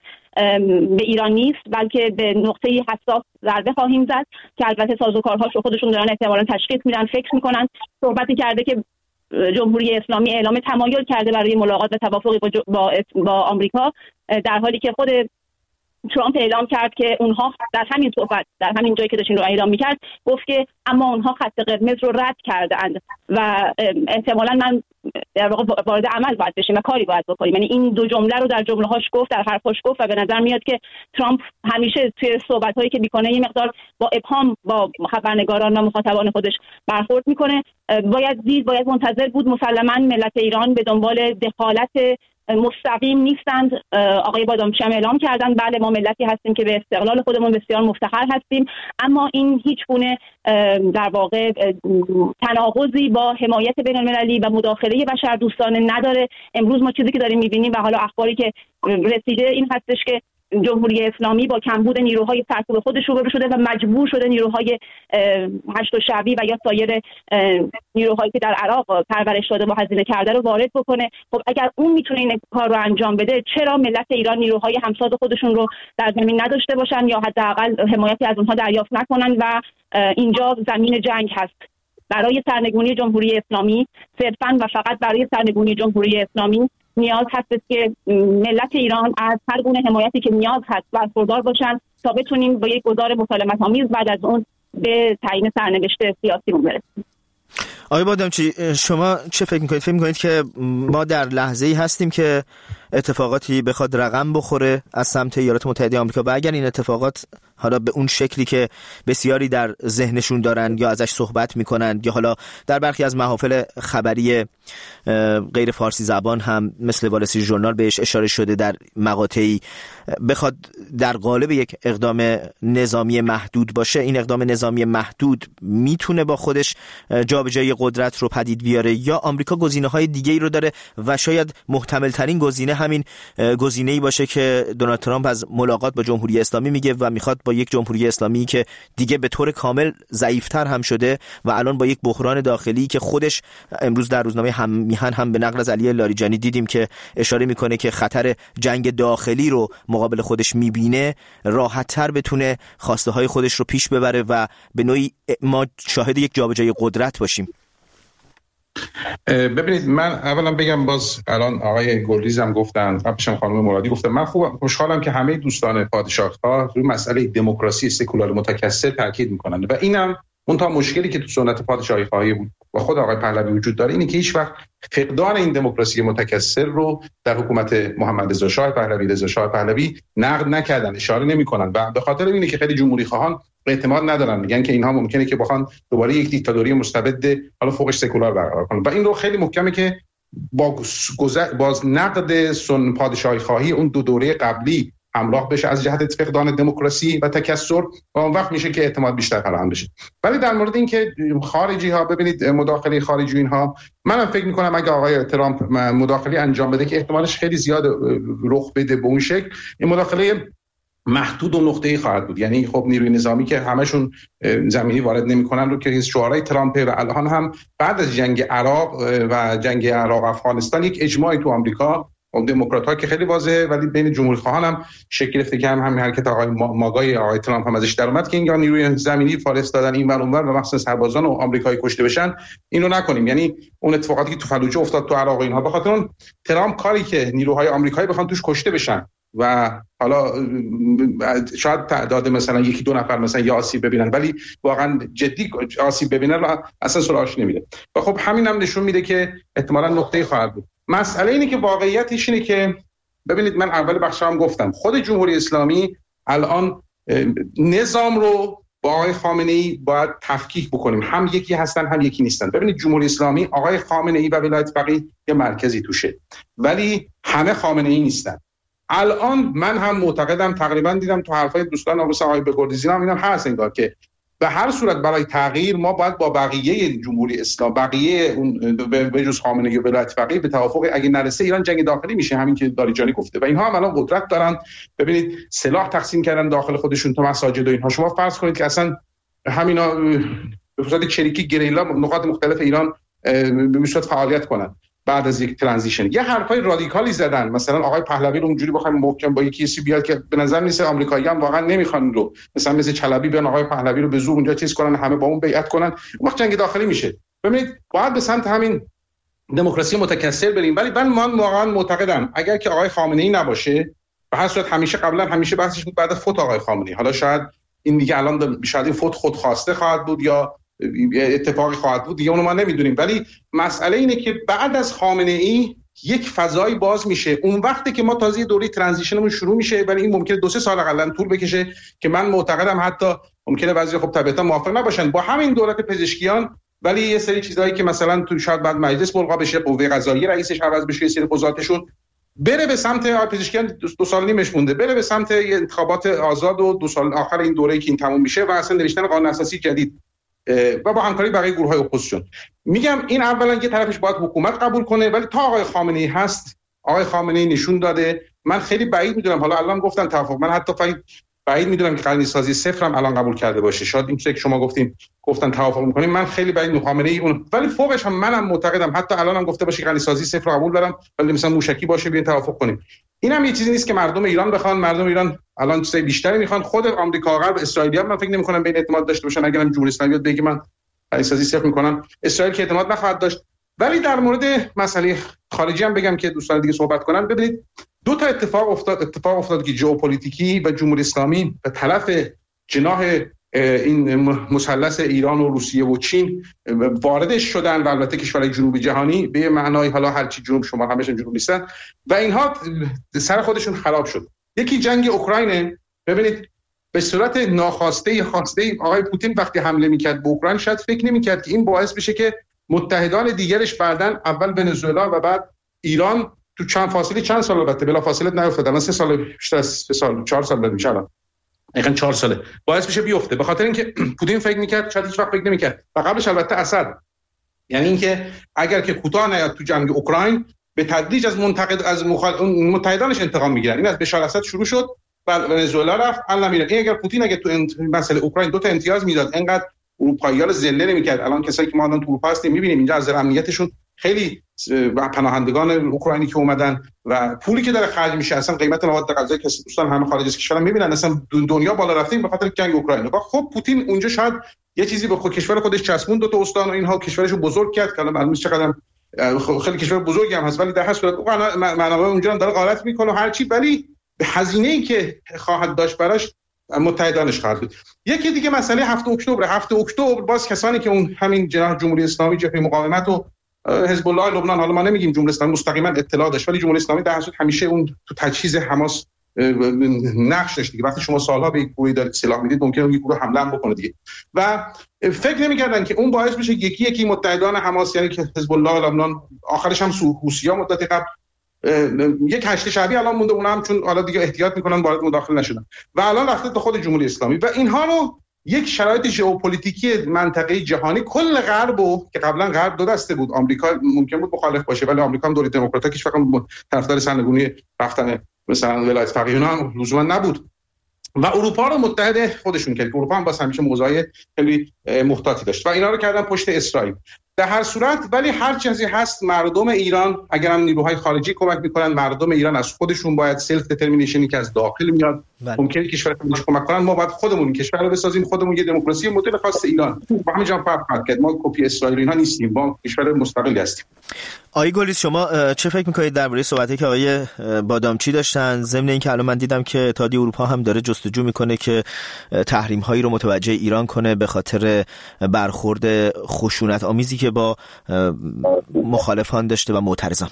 ایران نیست، بلکه به نقطه‌ای حساس ضربه خواهیم زد که البته سازوکارهاش رو خودشون دارن احتمالاً تشخیص میدن، فکر میکنن. صحبتی کرده که جمهوری اسلامی اعلام تمایل کرده برای ملاقات و توافقی با آمریکا، در حالی که خود ترامپ اعلام کرد که اونها در همین صحبت، در همین جایی که داشتین رو اعلام میکرد، گفت که اما اونها خط قرمز رو رد کردند و احتمالاً من در واقع وارد عمل باید بشیم و کاری باید بکنیم. یعنی این دو جمله رو در جمله‌هاش گفت، در حرفاش گفت و به نظر میاد که ترامپ همیشه توی صحبت‌هایی که میکنه یه مقدار با ابهام با خبرنگاران و مخاطبان خودش برخورد میکنه. باید دید، باید منتظر بود. مسلماً ملت ایران به دنبال دخالت مستقیم نیستند. آقای بادامچی هم اعلام کردن بله ما ملتی هستیم که به استقلال خودمون بسیار مفتخر هستیم، اما این هیچ گونه در واقع تناقضی با حمایت بین‌المللی و مداخله بشردوستانه نداره. امروز ما چیزی که داریم می‌بینیم و حالا اخباری که رسیده این هستش که جمهوری اسلامی با کمبود نیروهای سرکوب خودش روبرو شده و مجبور شده نیروهای هشت شعبی و یا سایر نیروهایی که در عراق پرورش داده و هزینه کرده رو وارد بکنه. خب اگر اون میتونه این کار رو انجام بده، چرا ملت ایران نیروهای همساد خودشون رو در زمین نداشته باشن یا حداقل حمایتی از اونها دریافت نکنن؟ و اینجا زمین جنگ هست برای سرنگونی جمهوری اسلامی. صرفاً و فقط برای سرنگونی جمهوری اسلامی نیاز هست که ملت ایران از هر گونه حمایتی که نیاز هست برخوردار باشن تا بتونیم با یک گذار مسالمت‌آمیز بعد از اون به تعیین سرنوشت سیاسی برسیم. آقای بادامچی، شما چه فکر میکنید؟ فکر میکنید که ما در لحظه‌ای هستیم که اتفاقاتی بخواد رقم بخوره از سمت ایالات متحده آمریکا و اگر این اتفاقات حالا به اون شکلی که بسیاری در ذهنشون دارن یا ازش صحبت میکنن یا حالا در برخی از محافل خبری غیر فارسی زبان هم مثل وال استریت ژورنال بهش اشاره شده، در مقاطعی بخواد در قالب یک اقدام نظامی محدود باشه، این اقدام نظامی محدود میتونه با خودش جابجایی قدرت رو پدید بیاره یا آمریکا گزینه‌های دیگه‌ای رو داره و شاید محتمل ترین گزینه همین گزینه‌ای باشه که دونالد ترامپ از ملاقات با جمهوری اسلامی میگه و میخواد با یک جمهوری اسلامی که دیگه به طور کامل ضعیف‌تر هم شده و الان با یک بحران داخلی که خودش امروز در روزنامه هم میهن هم به نقل از علی لاریجانی دیدیم که اشاره میکنه که خطر جنگ داخلی رو مقابل خودش میبینه، راحت‌تر بتونه خواسته های خودش رو پیش ببره و به نوعی ما شاهد یک جابجایی قدرت باشیم. ببینید، من اولا بگم، باز الان آقای گلریز هم گفتن، قبلش هم خانم مرادی گفتن، من خوشحالم که همه دوستان پادشاه‌ها روی مسئله دموکراسی سکولار متکثر تاکید میکنن و اینم اون تا مشکلی که تو سنت پادشاهی خواهی بود و خود آقای پهلوی وجود داره اینه که هیچ وقت فقدان این دموکراسی متکثر رو در حکومت محمد رضا شاه پهلوی نقد نکردن، اشاره نمی‌کنن و به خاطر اینه که خیلی جمهوری خواهان اعتماد ندارن، میگن که اینها ممکنه که بخوان دوباره یک دیکتاتوری مستبد حالا فوقش سکولار برقرار کنن و این رو خیلی محکمه که باز نقد پادشاهی خواهی اون دو دوره قبلی همراه بشه از جهت فقدان دموکراسی و تکثر و اون وقت میشه که اعتماد بیشتر فراهم بشه. ولی در مورد این که خارجی ها، ببینید مداخله خارجی اینها، منم فکر میکنم اگه آقای ترامپ مداخله انجام بده که احتمالش خیلی زیاد رخ بده به اون شکل، این مداخله محدود و نقطه‌ای خواهد بود. یعنی خب نیروی نظامی که همشون زمینی وارد نمی‌کنن رو که شعارهای ترامپ و الان هم بعد از جنگ عراق و جنگ عراق افغانستان یک اجماعی تو آمریکا و دموکرات‌ها که خیلی واضحه، ولی بین جمهوری‌خواهان هم شکل گرفته که همین حرکت آقای ماگای آقای ترامپ هم ازش در اومد که اینجا نیروی زمینی فرستادن این ور اونور و مخصوصا سربازان و آمریکایی کشته بشن، اینو نکنیم. یعنی اون اتفاقاتی که تو فلوجه افتاد تو عراق اینها به خاطر اون ترامپ کاری که نیروهای آمریکایی بخوان توش کشته بشن و حالا شاید تعداد مثلا یکی دو نفر مثلا یا آسیب ببینن، ولی واقعا جدی آسیب ببینن و اصلا سراغش نمیده و خب همین هم نشون میده که احتمالاً نقطه‌ای خواهد بود. مسئله اینه که واقعیتش اینه که ببینید، من اول بخشم گفتم خود جمهوری اسلامی الان نظام رو با آقای خامنه‌ای باید تفکیک بکنیم، هم یکی هستن هم یکی نیستن. ببینید جمهوری اسلامی آقای خامنه‌ای و ولایت فقیه یه مرکزی توشه، ولی همه خامنه‌ای نیستن. الان من هم معتقدم، تقریبا دیدم تو حرفای دوستان مثل آقای بگردیزی هم اینم هست انگار که به هر صورت برای تغییر ما باید با بقیه جمهوری اسلامی، بقیه اون به جز خامنه‌ای و ولایت فقیه به توافق، اگه نرسه ایران جنگ داخلی میشه، همین که داریجانی گفته و اینها هم الان قدرت دارن. ببینید سلاح تقسیم کردن داخل خودشون تو مساجد و اینها. شما فرض کنید که اصلا همینا به صورت چریکی گریلا نقاط مختلف ایران به صورت فعالیت کنن بعد از یک ترانزیشن. یه حرفای رادیکالی زدن، مثلا آقای پهلوی رو اونجوری بخوایم محکم با یکی بیاد که به نظر میسه آمریکایی‌ها هم واقعا نمیخوان رو مثلا چلبی بیان آقای پهلوی رو به زور اونجا چیز کنن، همه با اون بیعت کنن، وقت جنگ داخلی میشه. ببینید باید به سمت همین دموکراسی متکثر بریم. ولی من واقعا معتقدم اگر که آقای خامنه‌ای نباشه، به هر صورت همیشه بحثش بود بعد فوت آقای خامنه‌ای، حالا شاید این دیگه الان شاید این فوت خودخواسته خواهد بود یا اتفاقی خواهد بود دیگه، اونو ما نمیدونیم، ولی مسئله اینه که بعد از خامنه‌ای یک فضایی باز میشه. اون وقتی که ما تازه دوره ترانزیشنمون شروع میشه، ولی این ممکنه 2-3 سال حداقل طول بکشه که من معتقدم حتی ممکنه بعضی خب طبیعتا موافق نباشن با همین دولت پزشکیان، ولی یه سری چیزایی که مثلا تو شاید بعد مجلس ملغا بشه، قوه قضاییه رئیسش عوض بشه، یه سری قضاتشون بره به سمت پزشکیان 2 سال نیمش مونده، بره به سمت انتخابات آزاد و 2 سال آخر این دوره‌ای که این تموم میشه و اصلا نوشتن قانون اساسی جدید و با همکاری بقیه گروه‌های اپوزیسیون. میگم این اولا یه طرفش باید حکومت قبول کنه، ولی تا آقای خامنه‌ای هست، آقای خامنه‌ای نشون داده، من خیلی بعید میدونم، حالا الان گفتن توافق، من حتی بعید میدونم که قانون سازی صفر هم الان قبول کرده باشه. شاید این چیزی که شما گفتن توافق می‌کنیم، من خیلی بعید می‌دونم خامنه‌ای اون، ولی فوقش هم منم معتقدم حتی الان هم گفته باشه قانون سازی صفر قبول دارم، ولی مثلا موشکی باشه بیاین توافق کنیم. اینم یه چیزی نیست که مردم ایران بخوان. مردم ایران الان چیزای بیشتری میخوان. خود آمریکا غرب، اسرائیلی‌ها من فکر نمی‌کنم بین اعتماد داشته باشن. اگرم جمهوری اسلامی بیاد بگه من قانون‌سازی صفر می‌کنم، اسرائیل که اعتماد نخواهد داشت. ولی در مورد مسئله خارجی هم بگم که دوستان دیگه صحبت کنن. ببینید 2 تا اتفاق افتاد که ژئوپلیتیکی و جمهوری اسلامی به طرف جناح این مثلث ایران و روسیه و چین واردش شدن و البته کشورهای جنوبی جهانی به معنای حالا هر چی جنوب شما همشون جنوب نیستن و اینها سر خودشون خراب شد. یکی جنگ اوکراین. ببینید به صورت ناخواسته خواسته آقای پوتین وقتی حمله میکرد به اوکراین شاید فکر نمیکرد که این باعث بشه که متحدان دیگرش بعدن اول ونزوئلا و بعد ایران تو چند سال البته بلا فاصله نیفتاد، الان 3 سال بیشتر از 3 سال 4 سال بعد میشه، الان دقیقاً 4 ساله باعث بشه بیفته، به خاطر اینکه پوتین فکر میکرد، شاید هیچ وقت فکر نمیکرد و قبلش البته اسد، یعنی اینکه اگر که کوتاه نیاد تو جنگ اوکراین به تدریج از متحدانش انتقام میگیرن. این از بشار اسد شروع شد، بعد ونزوئلا رفت، الان میره. این اگر تو مسئله اوکراین 2 تا امتیاز میداد، اینقدر اروپایی‌ها رو ذله نمی‌کرد. الان کسایی که ما الان تو اروپا هستیم می‌بینیم اینجا از امنیتشون خیلی و پناهندگان اوکراینی که اومدن و پولی که داره خرج میشه، اصلا قیمت مواد غذایی که دوستان همه خارج از کشور میبینن اصلا دنیا بالا رفته به خاطر جنگ اوکراین. خب پوتین اونجا شاید یه چیزی به کشور خودش چسبوند، دو تا استان و اینها کشورشو بزرگ کرد که معلومه چقدر خیلی کشور بزرگی هم هست، ولی در هر صورت منابع اونجا هم داره غارت میکنه هر چی، ولی هزینه‌ای که خواهد داشت براش متحدانش خواهد بود. یکی دیگه مسئله 7 اکتبر باز کسانی که اون همین جناح جمهوری اسلامی، جبهه مقاومت و حزب الله لبنان، حالا ما نمیگیم جمهوری اسلامی مستقیما اطلاع داشت، ولی جمهوری اسلامی در حقیقت همیشه اون تو تجهیز حماس نقش داشت دیگه. وقتی شما سالها به یک گروهی دارید سلاح میدید ممکنه اون گروه حمله هم بکنه دیگه، و فکر نمی‌کردن که اون باعث بشه یکی متحدان حماس، یعنی که حزب الله لبنان، آخرش هم حوثی‌ها مدت قبل یک هشت شعبی الان مونده، اونها هم چون حالا دیگه احتیاط میکنن وارد مداخله نشدن و الان رفته تا خود جمهوری اسلامی و اینها رو یک شرایط ژئوپلیتیکی منطقه جهانی کل غربو که قبلا غرب دو دسته بود، آمریکا ممکن بود مخالف باشه ولی آمریکا هم دوره دموکراتیک فقط طرفدار سرنگونی رفتن مثلا ولایت فقیه هم لزوما نبود و اروپا رو متحد خودشون کرد. اروپا هم باز همیشه موضوعای خیلی محتاطی داشت و اینا رو کردن پشت اسرائیل. در هر صورت ولی هر چیزی هست، مردم ایران اگر هم نیروهای خارجی کمک میکنن، مردم ایران از خودشون باید سلف دترمینیشنی که از داخل میاد ممکنه کشور خودش کمک کنن. ما باید خودمون کشور رو بسازیم، خودمون یه دموکراسی مدل خاص ایران با همین جان فرق کرد. ما کپی اسرائیل اینها نیستیم، ما کشور مستقلی هستیم. آقای گلیس شما چه فکر میکنید درباره صحبتی که آقای بادامچی داشتن، ضمن اینکه الان من دیدم که اتحادیه اروپا هم داره جستجو میکنه که تحریم هایی رو متوجه ایران کنه به خاطر برخورد خشونت آمیزی که با مخالفان داشته و معترضان؟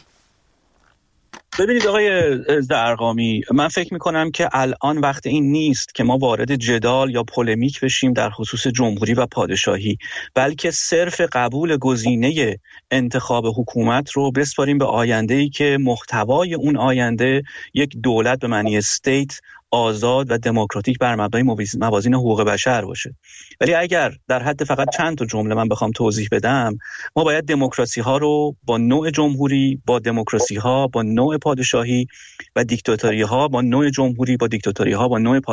ببینید آقای ضرغامی، من فکر میکنم که الان وقت این نیست که ما وارد جدال یا پولمیک بشیم در خصوص جمهوری و پادشاهی، بلکه صرف قبول گزینه انتخاب حکومت رو بسپاریم به آینده‌ای که محتوای اون آینده یک دولت به معنی استیت آزاد و دموکراتیک بر مبنای موازین حقوق بشر باشه. ولی اگر در حد فقط چند تا جمله من بخوام توضیح بدم، ما باید دموکراسی ها رو با نوع جمهوری، با دموکراسی ها با نوع پادشاهی و دیکتاتوری ها با نوع جمهوری، با دیکتاتوری ها با نوع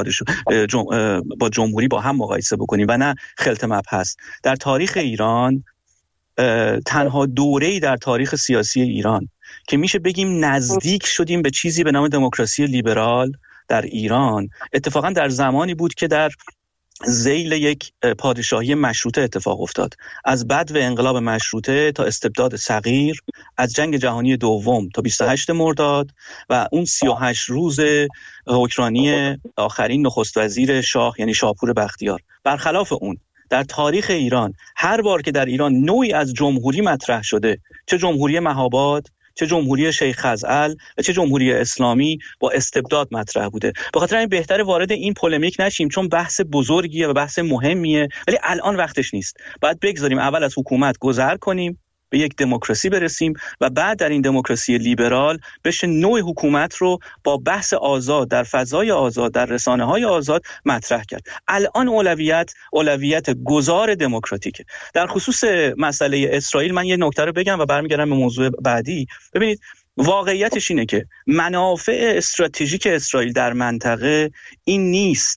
با جمهوری با هم مقایسه بکنیم و نه خلط مبحث. در تاریخ ایران تنها دوره‌ای در تاریخ سیاسی ایران که میشه بگیم نزدیک شدیم به چیزی به نام دموکراسی لیبرال در ایران اتفاقا در زمانی بود که در ذیل یک پادشاهی مشروطه اتفاق افتاد. از بدو انقلاب مشروطه تا استبداد صغیر، از جنگ جهانی دوم تا 28 مرداد و اون 38 روز حکمرانی آخرین نخست وزیر شاه یعنی شاپور بختیار. برخلاف اون در تاریخ ایران هر بار که در ایران نوعی از جمهوری مطرح شده، چه جمهوری مهاباد، چه جمهوری شیخ خزعل و چه جمهوری اسلامی، با استبداد مطرح بوده. به خاطر این بهتره وارد این پولمیک نشیم چون بحث بزرگیه و بحث مهمیه، ولی الان وقتش نیست. باید بگذاریم اول از حکومت گذر کنیم، به یک دموکراسی برسیم و بعد در این دموکراسی لیبرال بشه نوع حکومت رو با بحث آزاد در فضای آزاد در رسانه‌های آزاد مطرح کرد. الان اولویت گذار دموکراتیکه. در خصوص مسئله اسرائیل من یه نکته رو بگم و برمیگردم به موضوع بعدی. ببینید واقعیتش اینه که منافع استراتژیک اسرائیل در منطقه این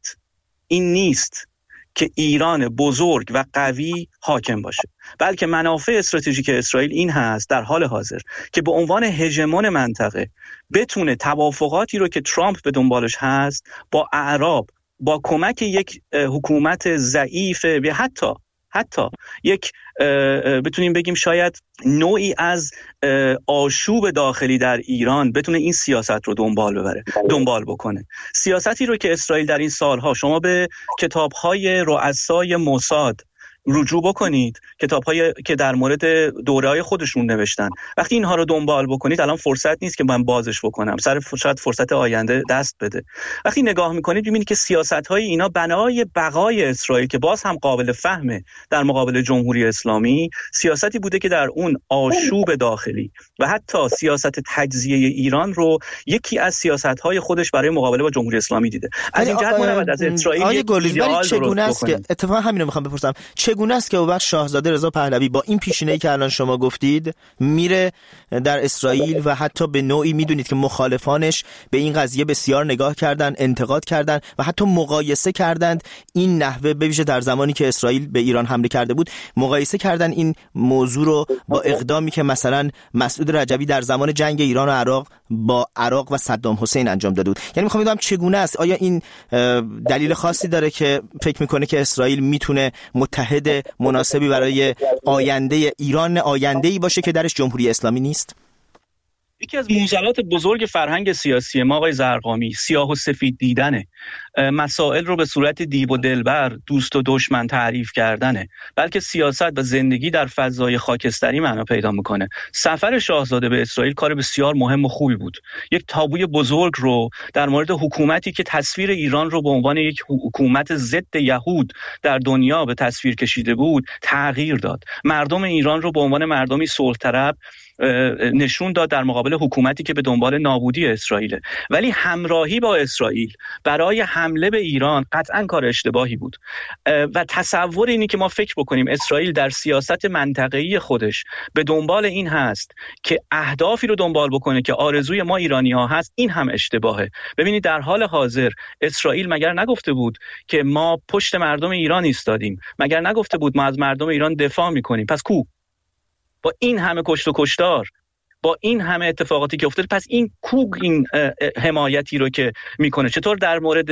نیست که ایران بزرگ و قوی حاکم باشه، بلکه منافع استراتژیک اسرائیل این هست در حال حاضر که به عنوان هژمون منطقه بتونه توافقاتی رو که ترامپ به دنبالش هست با اعراب، با کمک یک حکومت ضعیف و حتی یک بتونیم بگیم شاید نوعی از آشوب داخلی در ایران بتونه این سیاست رو دنبال بکنه. سیاستی رو که اسرائیل در این سالها، شما به کتاب‌های رؤسای موساد رجوع بکنید، کتاب‌هایی که در مورد دوره‌های خودشون نوشتن، وقتی اینها رو دنبال بکنید، الان فرصت نیست که من بازش بکنم، شاید فرصت آینده دست بده. وقتی نگاه می‌کنید می‌بینید که سیاست‌های اینا بنای بقای اسرائیل که باز هم قابل فهمه در مقابل جمهوری اسلامی، سیاستی بوده که در اون آشوب داخلی و حتی سیاست تجزیه ایران رو یکی از سیاست‌های خودش برای مقابله با جمهوری اسلامی دیده. از این جهت ما باید از اسرائیل ایدئال درست بکنیم. اتفاقا همین رو می‌خوام بپرسم، چگونه است که وقت شاهزاده رضا پهلوی با این پیشینه‌ای که الان شما گفتید میره در اسرائیل و حتی به نوعی میدونید که مخالفانش به این قضیه بسیار نگاه کردن، انتقاد کردن و حتی مقایسه کردند این نحوه، به ویژه در زمانی که اسرائیل به ایران حمله کرده بود، مقایسه کردن این موضوع رو با اقدامی که مثلا مسعود رجبی در زمان جنگ ایران و عراق با عراق و صدام حسین انجام داده بود. یعنی میخوام بدونم چگونه است؟ آیا این دلیل خاصی داره که فکر میکنه که اسرائیل میتونه متحد مناسبی برای آینده ایران، آینده‌ای باشه که درش جمهوری اسلامی نیست؟ یکی از معضلات بزرگ فرهنگ سیاسی ما آقای زرقامی سیاه و سفید دیدنه، مسائل رو به صورت دیو و دلبر، دوست و دشمن تعریف کردنه، بلکه سیاست و زندگی در فضای خاکستری معنا پیدا میکنه. سفر شاهزاده به اسرائیل کار بسیار مهم و خوبی بود. یک تابوی بزرگ رو در مورد حکومتی که تصویر ایران رو به عنوان یک حکومت ضد یهود در دنیا به تصویر کشیده بود تغییر داد. مردم ایران رو به عنوان مردمی صلح‌طلب نشون داد در مقابل حکومتی که به دنبال نابودی اسرائیله. ولی همراهی با اسرائیل برای حمله به ایران قطعاً کار اشتباهی بود و تصور اینی که ما فکر بکنیم اسرائیل در سیاست منطقه‌ای خودش به دنبال این هست که اهدافی رو دنبال بکنه که آرزوی ما ایرانی‌ها هست، این هم اشتباهه. ببینید در حال حاضر اسرائیل مگر نگفته بود که ما پشت مردم ایران ایستادیم؟ مگر نگفته بود ما از مردم ایران دفاع می‌کنیم؟ پس کو؟ با این همه کشت و کشتار، با این همه اتفاقاتی که افتاد، پس این این حمایتی رو که میکنه چطور در مورد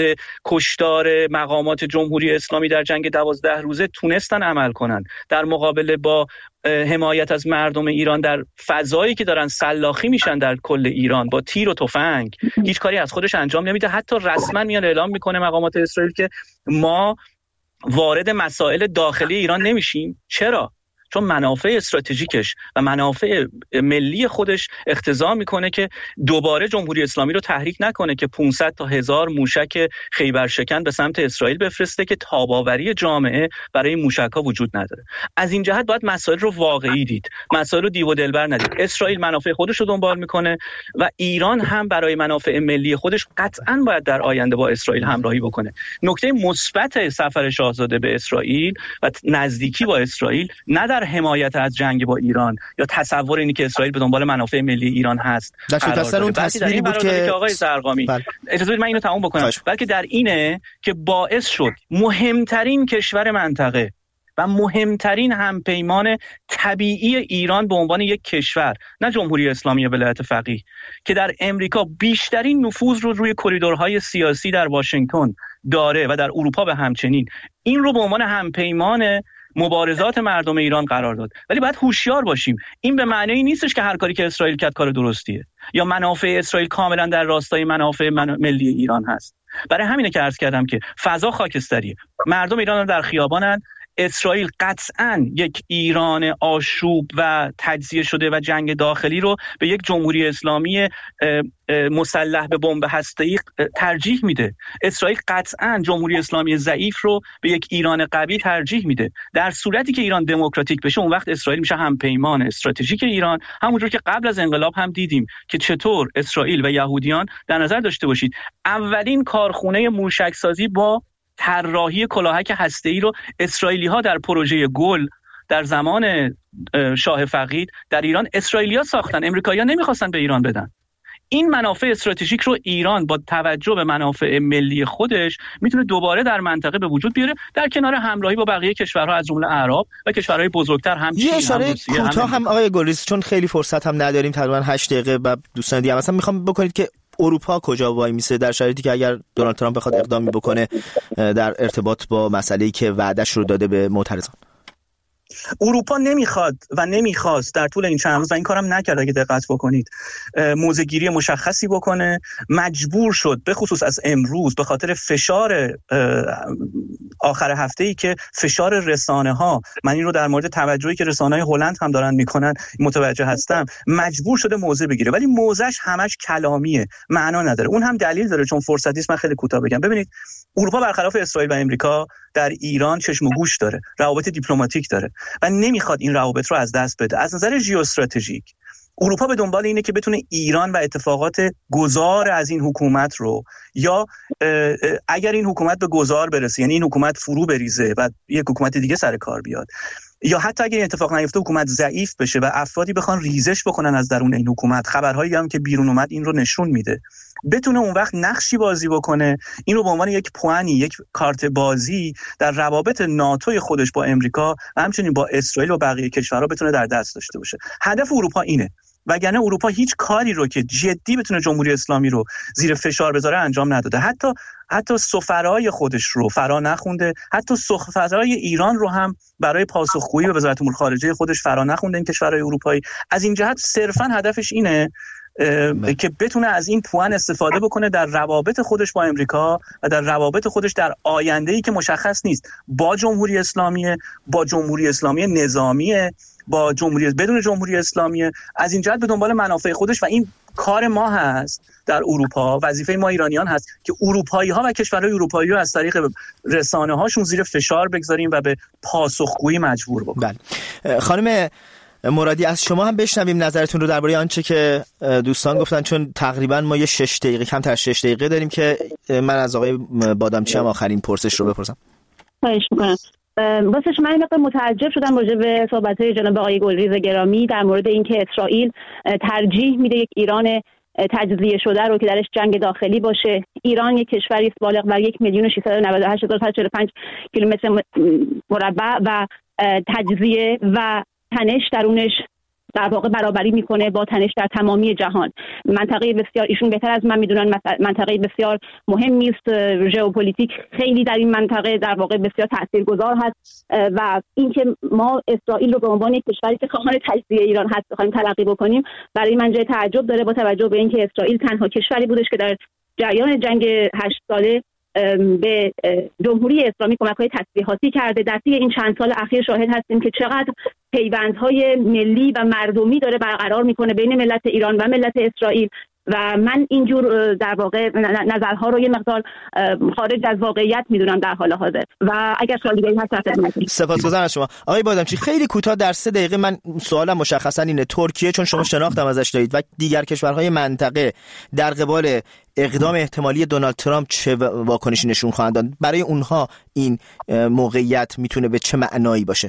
کشتار مقامات جمهوری اسلامی در جنگ 12 روزه تونستن عمل کنن در مقابل با حمایت از مردم ایران در فضایی که دارن سلاخی میشن در کل ایران با تیر و تفنگ، هیچ کاری از خودش انجام نمیده. حتی رسما میاد اعلام میکنه مقامات اسرائیل که ما وارد مسائل داخلی ایران نمیشیم. چرا؟ چون منافع استراتژیکش و منافع ملی خودش اقتضا میکنه که دوباره جمهوری اسلامی رو تحریک نکنه که 500 تا 1000 موشک خیبرشکن به سمت اسرائیل بفرسته که تاباوری جامعه برای موشک‌ها وجود نداره. از این جهت باید مسائل رو واقعی دید، مسائل رو دیو و دلبر ندید. اسرائیل منافع خودش رو دنبال میکنه و ایران هم برای منافع ملی خودش قطعاً باید در آینده با اسرائیل همراهی بکنه. نکته مثبت سفر شاهزاده به اسرائیل و نزدیکی با اسرائیل نه در حمایت از جنگ با ایران یا تصور اینی که اسرائیل به دنبال منافع ملی ایران هست، در اون تصویری بود که آقای زرقامی اجازه بدید من اینو تموم بکنم، بلکه در اینه که باعث شد مهمترین کشور منطقه و مهمترین همپیمان طبیعی ایران به عنوان یک کشور، نه جمهوری اسلامی ولایت فقیه، که در امریکا بیشترین نفوذ رو روی کریدورهای سیاسی در واشنگتن داره و در اروپا به همچنین، این رو به عنوان همپیمان مبارزات مردم ایران قرار داد. ولی باید هوشیار باشیم، این به معنی نیستش که هر کاری که اسرائیل کرد کار درستیه یا منافع اسرائیل کاملا در راستای منافع ملی ایران هست. برای همینه که عرض کردم که فضا خاکستریه، مردم ایران در خیابانن. اسرائیل قطعاً یک ایران آشوب و تجزیه شده و جنگ داخلی رو به یک جمهوری اسلامی مسلح به بمب هسته‌ای ترجیح میده. اسرائیل قطعاً جمهوری اسلامی ضعیف رو به یک ایران قوی ترجیح میده. در صورتی که ایران دموکراتیک بشه، اون وقت اسرائیل میشه همپیمان استراتژیک ایران، همونجور که قبل از انقلاب هم دیدیم که چطور اسرائیل و یهودیان، در نظر داشته باشید اولین کارخونه موشکسازی با طراحی کلاهک هسته‌ای رو اسرائیلی‌ها در پروژه گل در زمان شاه فقید در ایران اسرائیلی‌ها ساختن، امریکایی‌ها نمی‌خواستن به ایران بدن. این منافع استراتژیک رو ایران با توجه به منافع ملی خودش میتونه دوباره در منطقه به وجود بیاره، در کنار همراهی با بقیه کشورها از جمله عرب و کشورهای بزرگتر هم چین، هم روسیه، هم آقای گلریز، چون خیلی فرصت هم نداریم، تقریبا 8 دقیقه و دوستان دیگه مثلا میخوام بکنید که اروپا کجا وای میسه در شرایطی که اگر دونالد ترامپ بخواد اقدامی بکنه در ارتباط با مسئله‌ای که وعده‌اش رو داده به معترضان؟ اروپا نمیخواد و نمیخواست در طول این چند روز، و این کارم نکرد اگه دقت بکنید، موضع‌گیری مشخصی بکنه. مجبور شد به خصوص از امروز به خاطر فشار آخر هفته‌ای که فشار رسانه‌ها، من این رو در مورد توجهی که رسانه‌های هلند هم دارن میکنن متوجه هستم، مجبور شده موضع بگیره، ولی موضعش همش کلامیه، معنا نداره. اون هم دلیل داره، چون فرصتی است من خیلی کوتاه بگم. ببینید اروپا برخلاف اسرائیل و امریکا در ایران چشم و گوش داره، روابط دیپلماتیک داره و نمیخواد این روابط رو از دست بده. از نظر ژئواستراتژیک اروپا به دنبال اینه که بتونه ایران و اتفاقات گذار از این حکومت رو، یا اگر این حکومت به گذار برسه، یعنی این حکومت فرو بریزه و یک حکومت دیگه سر کار بیاد، یا حتی اگر این اتفاق نیفته حکومت ضعیف بشه و افرادی بخوان ریزش بکنن از درون این حکومت، خبرهایی هم که بیرون اومد این رو نشون میده، بتونه اون وقت نقشی بازی بکنه، این رو به عنوان یک پوانی، یک کارت بازی در روابط ناتوی خودش با امریکا و همچنین با اسرائیل و بقیه کشورها بتونه در دست داشته باشه. هدف اروپا اینه، وگرنه اروپا هیچ کاری رو که جدی بتونه جمهوری اسلامی رو زیر فشار بذاره انجام نداده. حتی سفرای خودش رو فرا نخونده، حتی سفرای ایران رو هم برای پاسخگویی به وزارت امور خارجه خودش فرا نخونده. این کشورهای اروپایی از این جهت صرفا هدفش اینه که بتونه از این پوان استفاده بکنه در روابط خودش با امریکا و در روابط خودش در آینده‌ای که مشخص نیست، با جمهوری اسلامی، با جمهوری اسلامی نظامی، با جمهوری بدون جمهوری اسلامی. از این جهت به دنبال منافع خودش و این کار ما هست در اروپا، وظیفه ما ایرانیان هست که اروپایی‌ها و کشورهای اروپایی رو از طریق رسانه‌هاشون زیر فشار بگذاریم و به پاسخگویی مجبور بکنیم. بله. خانم مرادی، از شما هم بشنویم نظرتون رو درباره آنچه که دوستان گفتن، چون تقریبا ما یه 6 دقیقه کمتر از 6 دقیقه داریم که من از آقای بادامچی هم آخرین پرسش رو بپرسم. خواهش می‌کنم. واسه من اینقدر متعجب شدم راجع به صحبت‌های جناب آقای گلریز گرامی در مورد اینکه اسرائیل ترجیح میده یک ایران تجزیه شده رو که درش جنگ داخلی باشه. ایران یک کشوری است بالغ بر 1,698,145 کیلومتر مربع و تجزیه و تنش درونش در واقع برابری میکنه با تنش در تمامی جهان. منطقه بسیار، ایشون بهتر از من میدونن، منطقه بسیار مهمی است، ژئوپلیتیک خیلی در این منطقه در واقع بسیار تاثیرگذار هست و اینکه ما اسرائیل رو به عنوان یک کشوری که خواهان تجزیه ایران هست بخوایم تلقی بکنیم، برای من جای تعجب داره، با توجه به اینکه اسرائیل تنها کشوری بودش که در جریان جنگ 8 ساله به جمهوری اسلامی کمک‌های تسلیحاتی کرده. در طی این چند سال اخیر شاهد هستیم که چقدر پیوندهای ملی و مردمی داره برقرار میکنه بین ملت ایران و ملت اسرائیل و من اینجور در واقع نظرها رو یه مقدار خارج از واقعیت میدونم در حال حاضر و اگر سوال دیگه هست. سپاسگزارم از شما آقای بادامچی. خیلی کوتاه در 3 دقیقه، من سوالم مشخصا اینه، ترکیه چون شما شناختم ازش دارید و دیگر کشورهای منطقه در قبال اقدام احتمالی دونالد ترامپ چه واکنشی نشون خواهند داد؟ برای اونها این موقعیت میتونه به چه معنایی باشه؟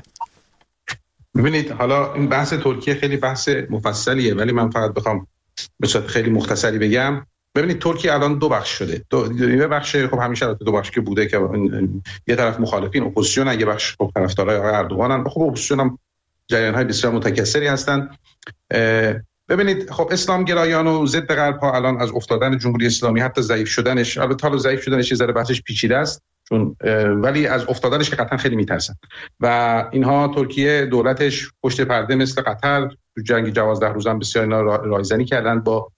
ببینید، حالا این بحث ترکیه خیلی بحث مفصلیه، ولی من فقط بخوام به صورت خیلی مختصری بگم. ببینید، ترکیه الان 2 بخش شده. یه بخش خب همیشه 2 بخش که بوده که یه طرف مخالفین اپوزیسیون، یه بخش خب طرفدارای آقای اردوغانن. خب اپوزیسیون هم جریان‌های بسیار متکثری هستن. ببینید، خب اسلام گرایان و ضد غرب ها الان از افتادن جمهوری اسلامی، حتی ضعیف شدنش، البته حالا ضعیف شدنش یه ذره بحثش پیچیده است، چون ولی از افتادنش که قطعا خیلی میترسن و اینها ترکیه دولتش پشت پرده مثل قطر تو جنگ 12 روز هم بسیار اینا رایزنی کردن با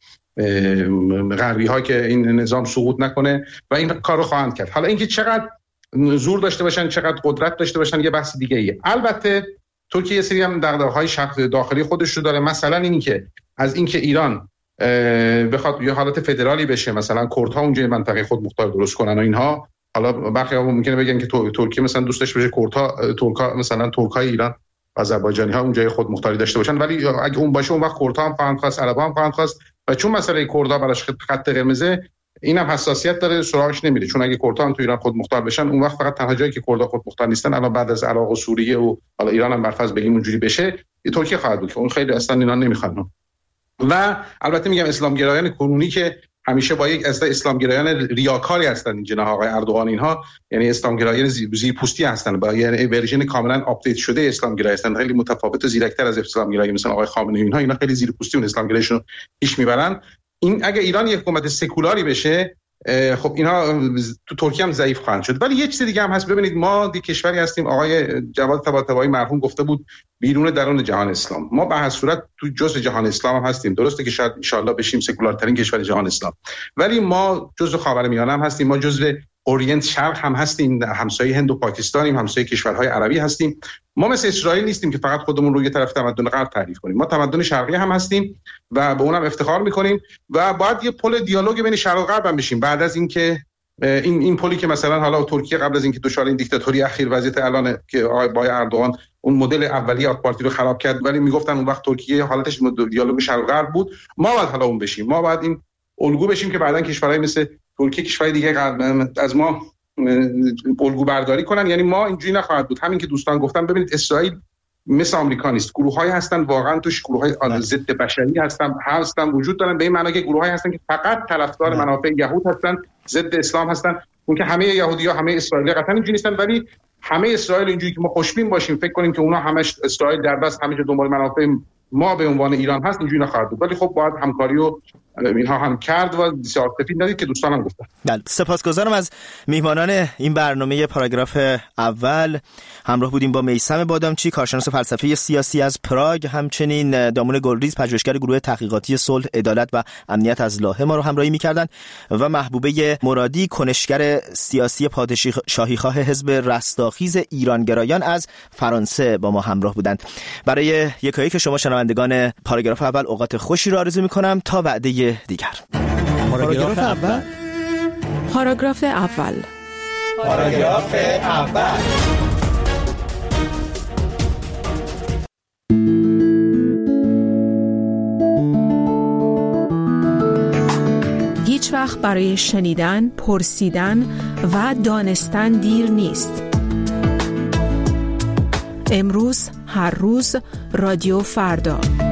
غربی ها که این نظام سقوط نکنه و این کارو خواهند کرد. حالا اینکه چقدر زور داشته باشن، چقدر قدرت داشته باشن، یه بحث دیگه ایه. البته ترکیه یه سری هم دغدغه‌های داخلی خودش رو داره، مثلا اینی که از اینکه ایران بخواد یه حالت فدرالی بشه، مثلا کردها اونجا منطقه خود مختار درست کنن و اینها. حالا برخی‌ها ممکنه بگن که ترکیه مثلا دوست داشته باشه کردها مثلا ترکای ایران و آذربایجانی‌ها اونجای خود مختاری داشته باشن، ولی اگه اون باشه اون وقت کردها هم خواهند خواست، عرب‌ها هم خواهند خواست و چون مسئله کردها براش خط قرمزه، اینم حساسیت داره، سراغش نمیره. چون اگه کردها هم تو ایران خود مختار بشن، اون وقت فقط تنها جایی که کردها خود مختار نیستن الان بعد از عراق و سوریه و حالا ایران هم برفرض بگیم اونجوری بشه، ترکیه خواهد بود که اون خیلی اصلا اینا نمیخوان. و البته میگم اسلامگرایان کنونی که همیشه با یک اسلامگرایان ریاکاری هستن این جناح آقای اردوغان، اینها یعنی اسلامگرایان زیرپوستی هستن، با یعنی ورژن کاملا آپدیت شده اسلامگرایی هستن، خیلی متفاوت و زیرکتر از اسلامگرایی مثلا آقای خامنه‌ای. اینا خیلی زیرپوستی اون اسلامگرایشون پیش میبرن. این اگه ایران یک حکومت سکولاری بشه، خب اینا تو ترکیه هم ضعیف خواهند شد. ولی یک چیز دیگه هم هست. ببینید، ما دی کشوری هستیم، آقای جواد طباطبایی مرحوم گفته بود بیرون درون جهان اسلام. ما به هر صورت تو جزء جهان اسلام هم هستیم. درسته که شاید ان شاءالله بشیم سکولارترین کشور جهان اسلام، ولی ما جزء خاورمیانه هم هستیم، ما جزء اورینت شرق هم هستیم، همسایه هند و پاکستانیم، همسایه کشورهای عربی هستیم. ما مثل اسرائیل نیستیم که فقط خودمون رو یه طرف تمدن غرب تعریف کنیم. ما تمدن شرقی هم هستیم و به اونم افتخار میکنیم و باید یه پل دیالوگ بین شرق و غرب هم بشیم بعد از اینکه این پلی که مثلا حالا ترکیه قبل از اینکه دچار این دیکتاتوری اخیر وضعیت الان که آقای اردوغان اون مدل اولیه آک پارتی رو خراب کرد، ولی میگفتن اون وقت ترکیه حالتش دیالوگ شرق غرب بود، ما باید حالا اون بشیم، ما باید این الگو بشیم که بعدن کشورهای مثل ترکیه، کشورهای دیگه از ما الگو برداری کنن. یعنی ما اینجوری نخواهد بود. همین که دوستان گفتن، ببینید اسرائیل مثل آمریکا نیست. گروه‌هایی هستن واقعا توش گروه‌های ضد بشری هستن وجود دارن، به این معنی که گروه‌هایی هستن که فقط طرفدار منافع یهود هستن، ضد اسلام هستن. اون که همه یهودی‌ها همه اسرائیلی قطعا اینجوری نیستن، ولی همه اسرائیل اینجوری که ما خوشبین باشیم فکر کنیم که اونا همش اسرائیل در بس همیشه دنبال منافع ما به عنوان ایران هست، اینجوری نخواهد بود. ولی خب باید همکاری و اینها هم کرد و بسیار سفید ندید که دوستانم گفتن. بله، سپاسگزارم از میهمانان این برنامه پاراگراف اول. همراه بودیم با میثم بادامچی، کارشناس فلسفه سیاسی از پراگ، همچنین دامون گلریز، پژوهشگر گروه تحقیقاتی صلح، عدالت و امنیت از لاهه ما رو همراهی می‌کردن، و محبوبه مرادی، کنشگر سیاسی پادشاهی‌خواه حزب رستاخیز ایرانگرایان از فرانسه با ما همراه بودند. برای یکایی که شما شنوندگان پاراگراف اول اوقات خوشی رو آرزو می‌کنم تا وعده دیگر. پاراگراف اول. پاراگراف اول. پاراگراف اول. هیچ وقت برای شنیدن، پرسیدن و دانستن دیر نیست. امروز، هر روز، رادیو فردا.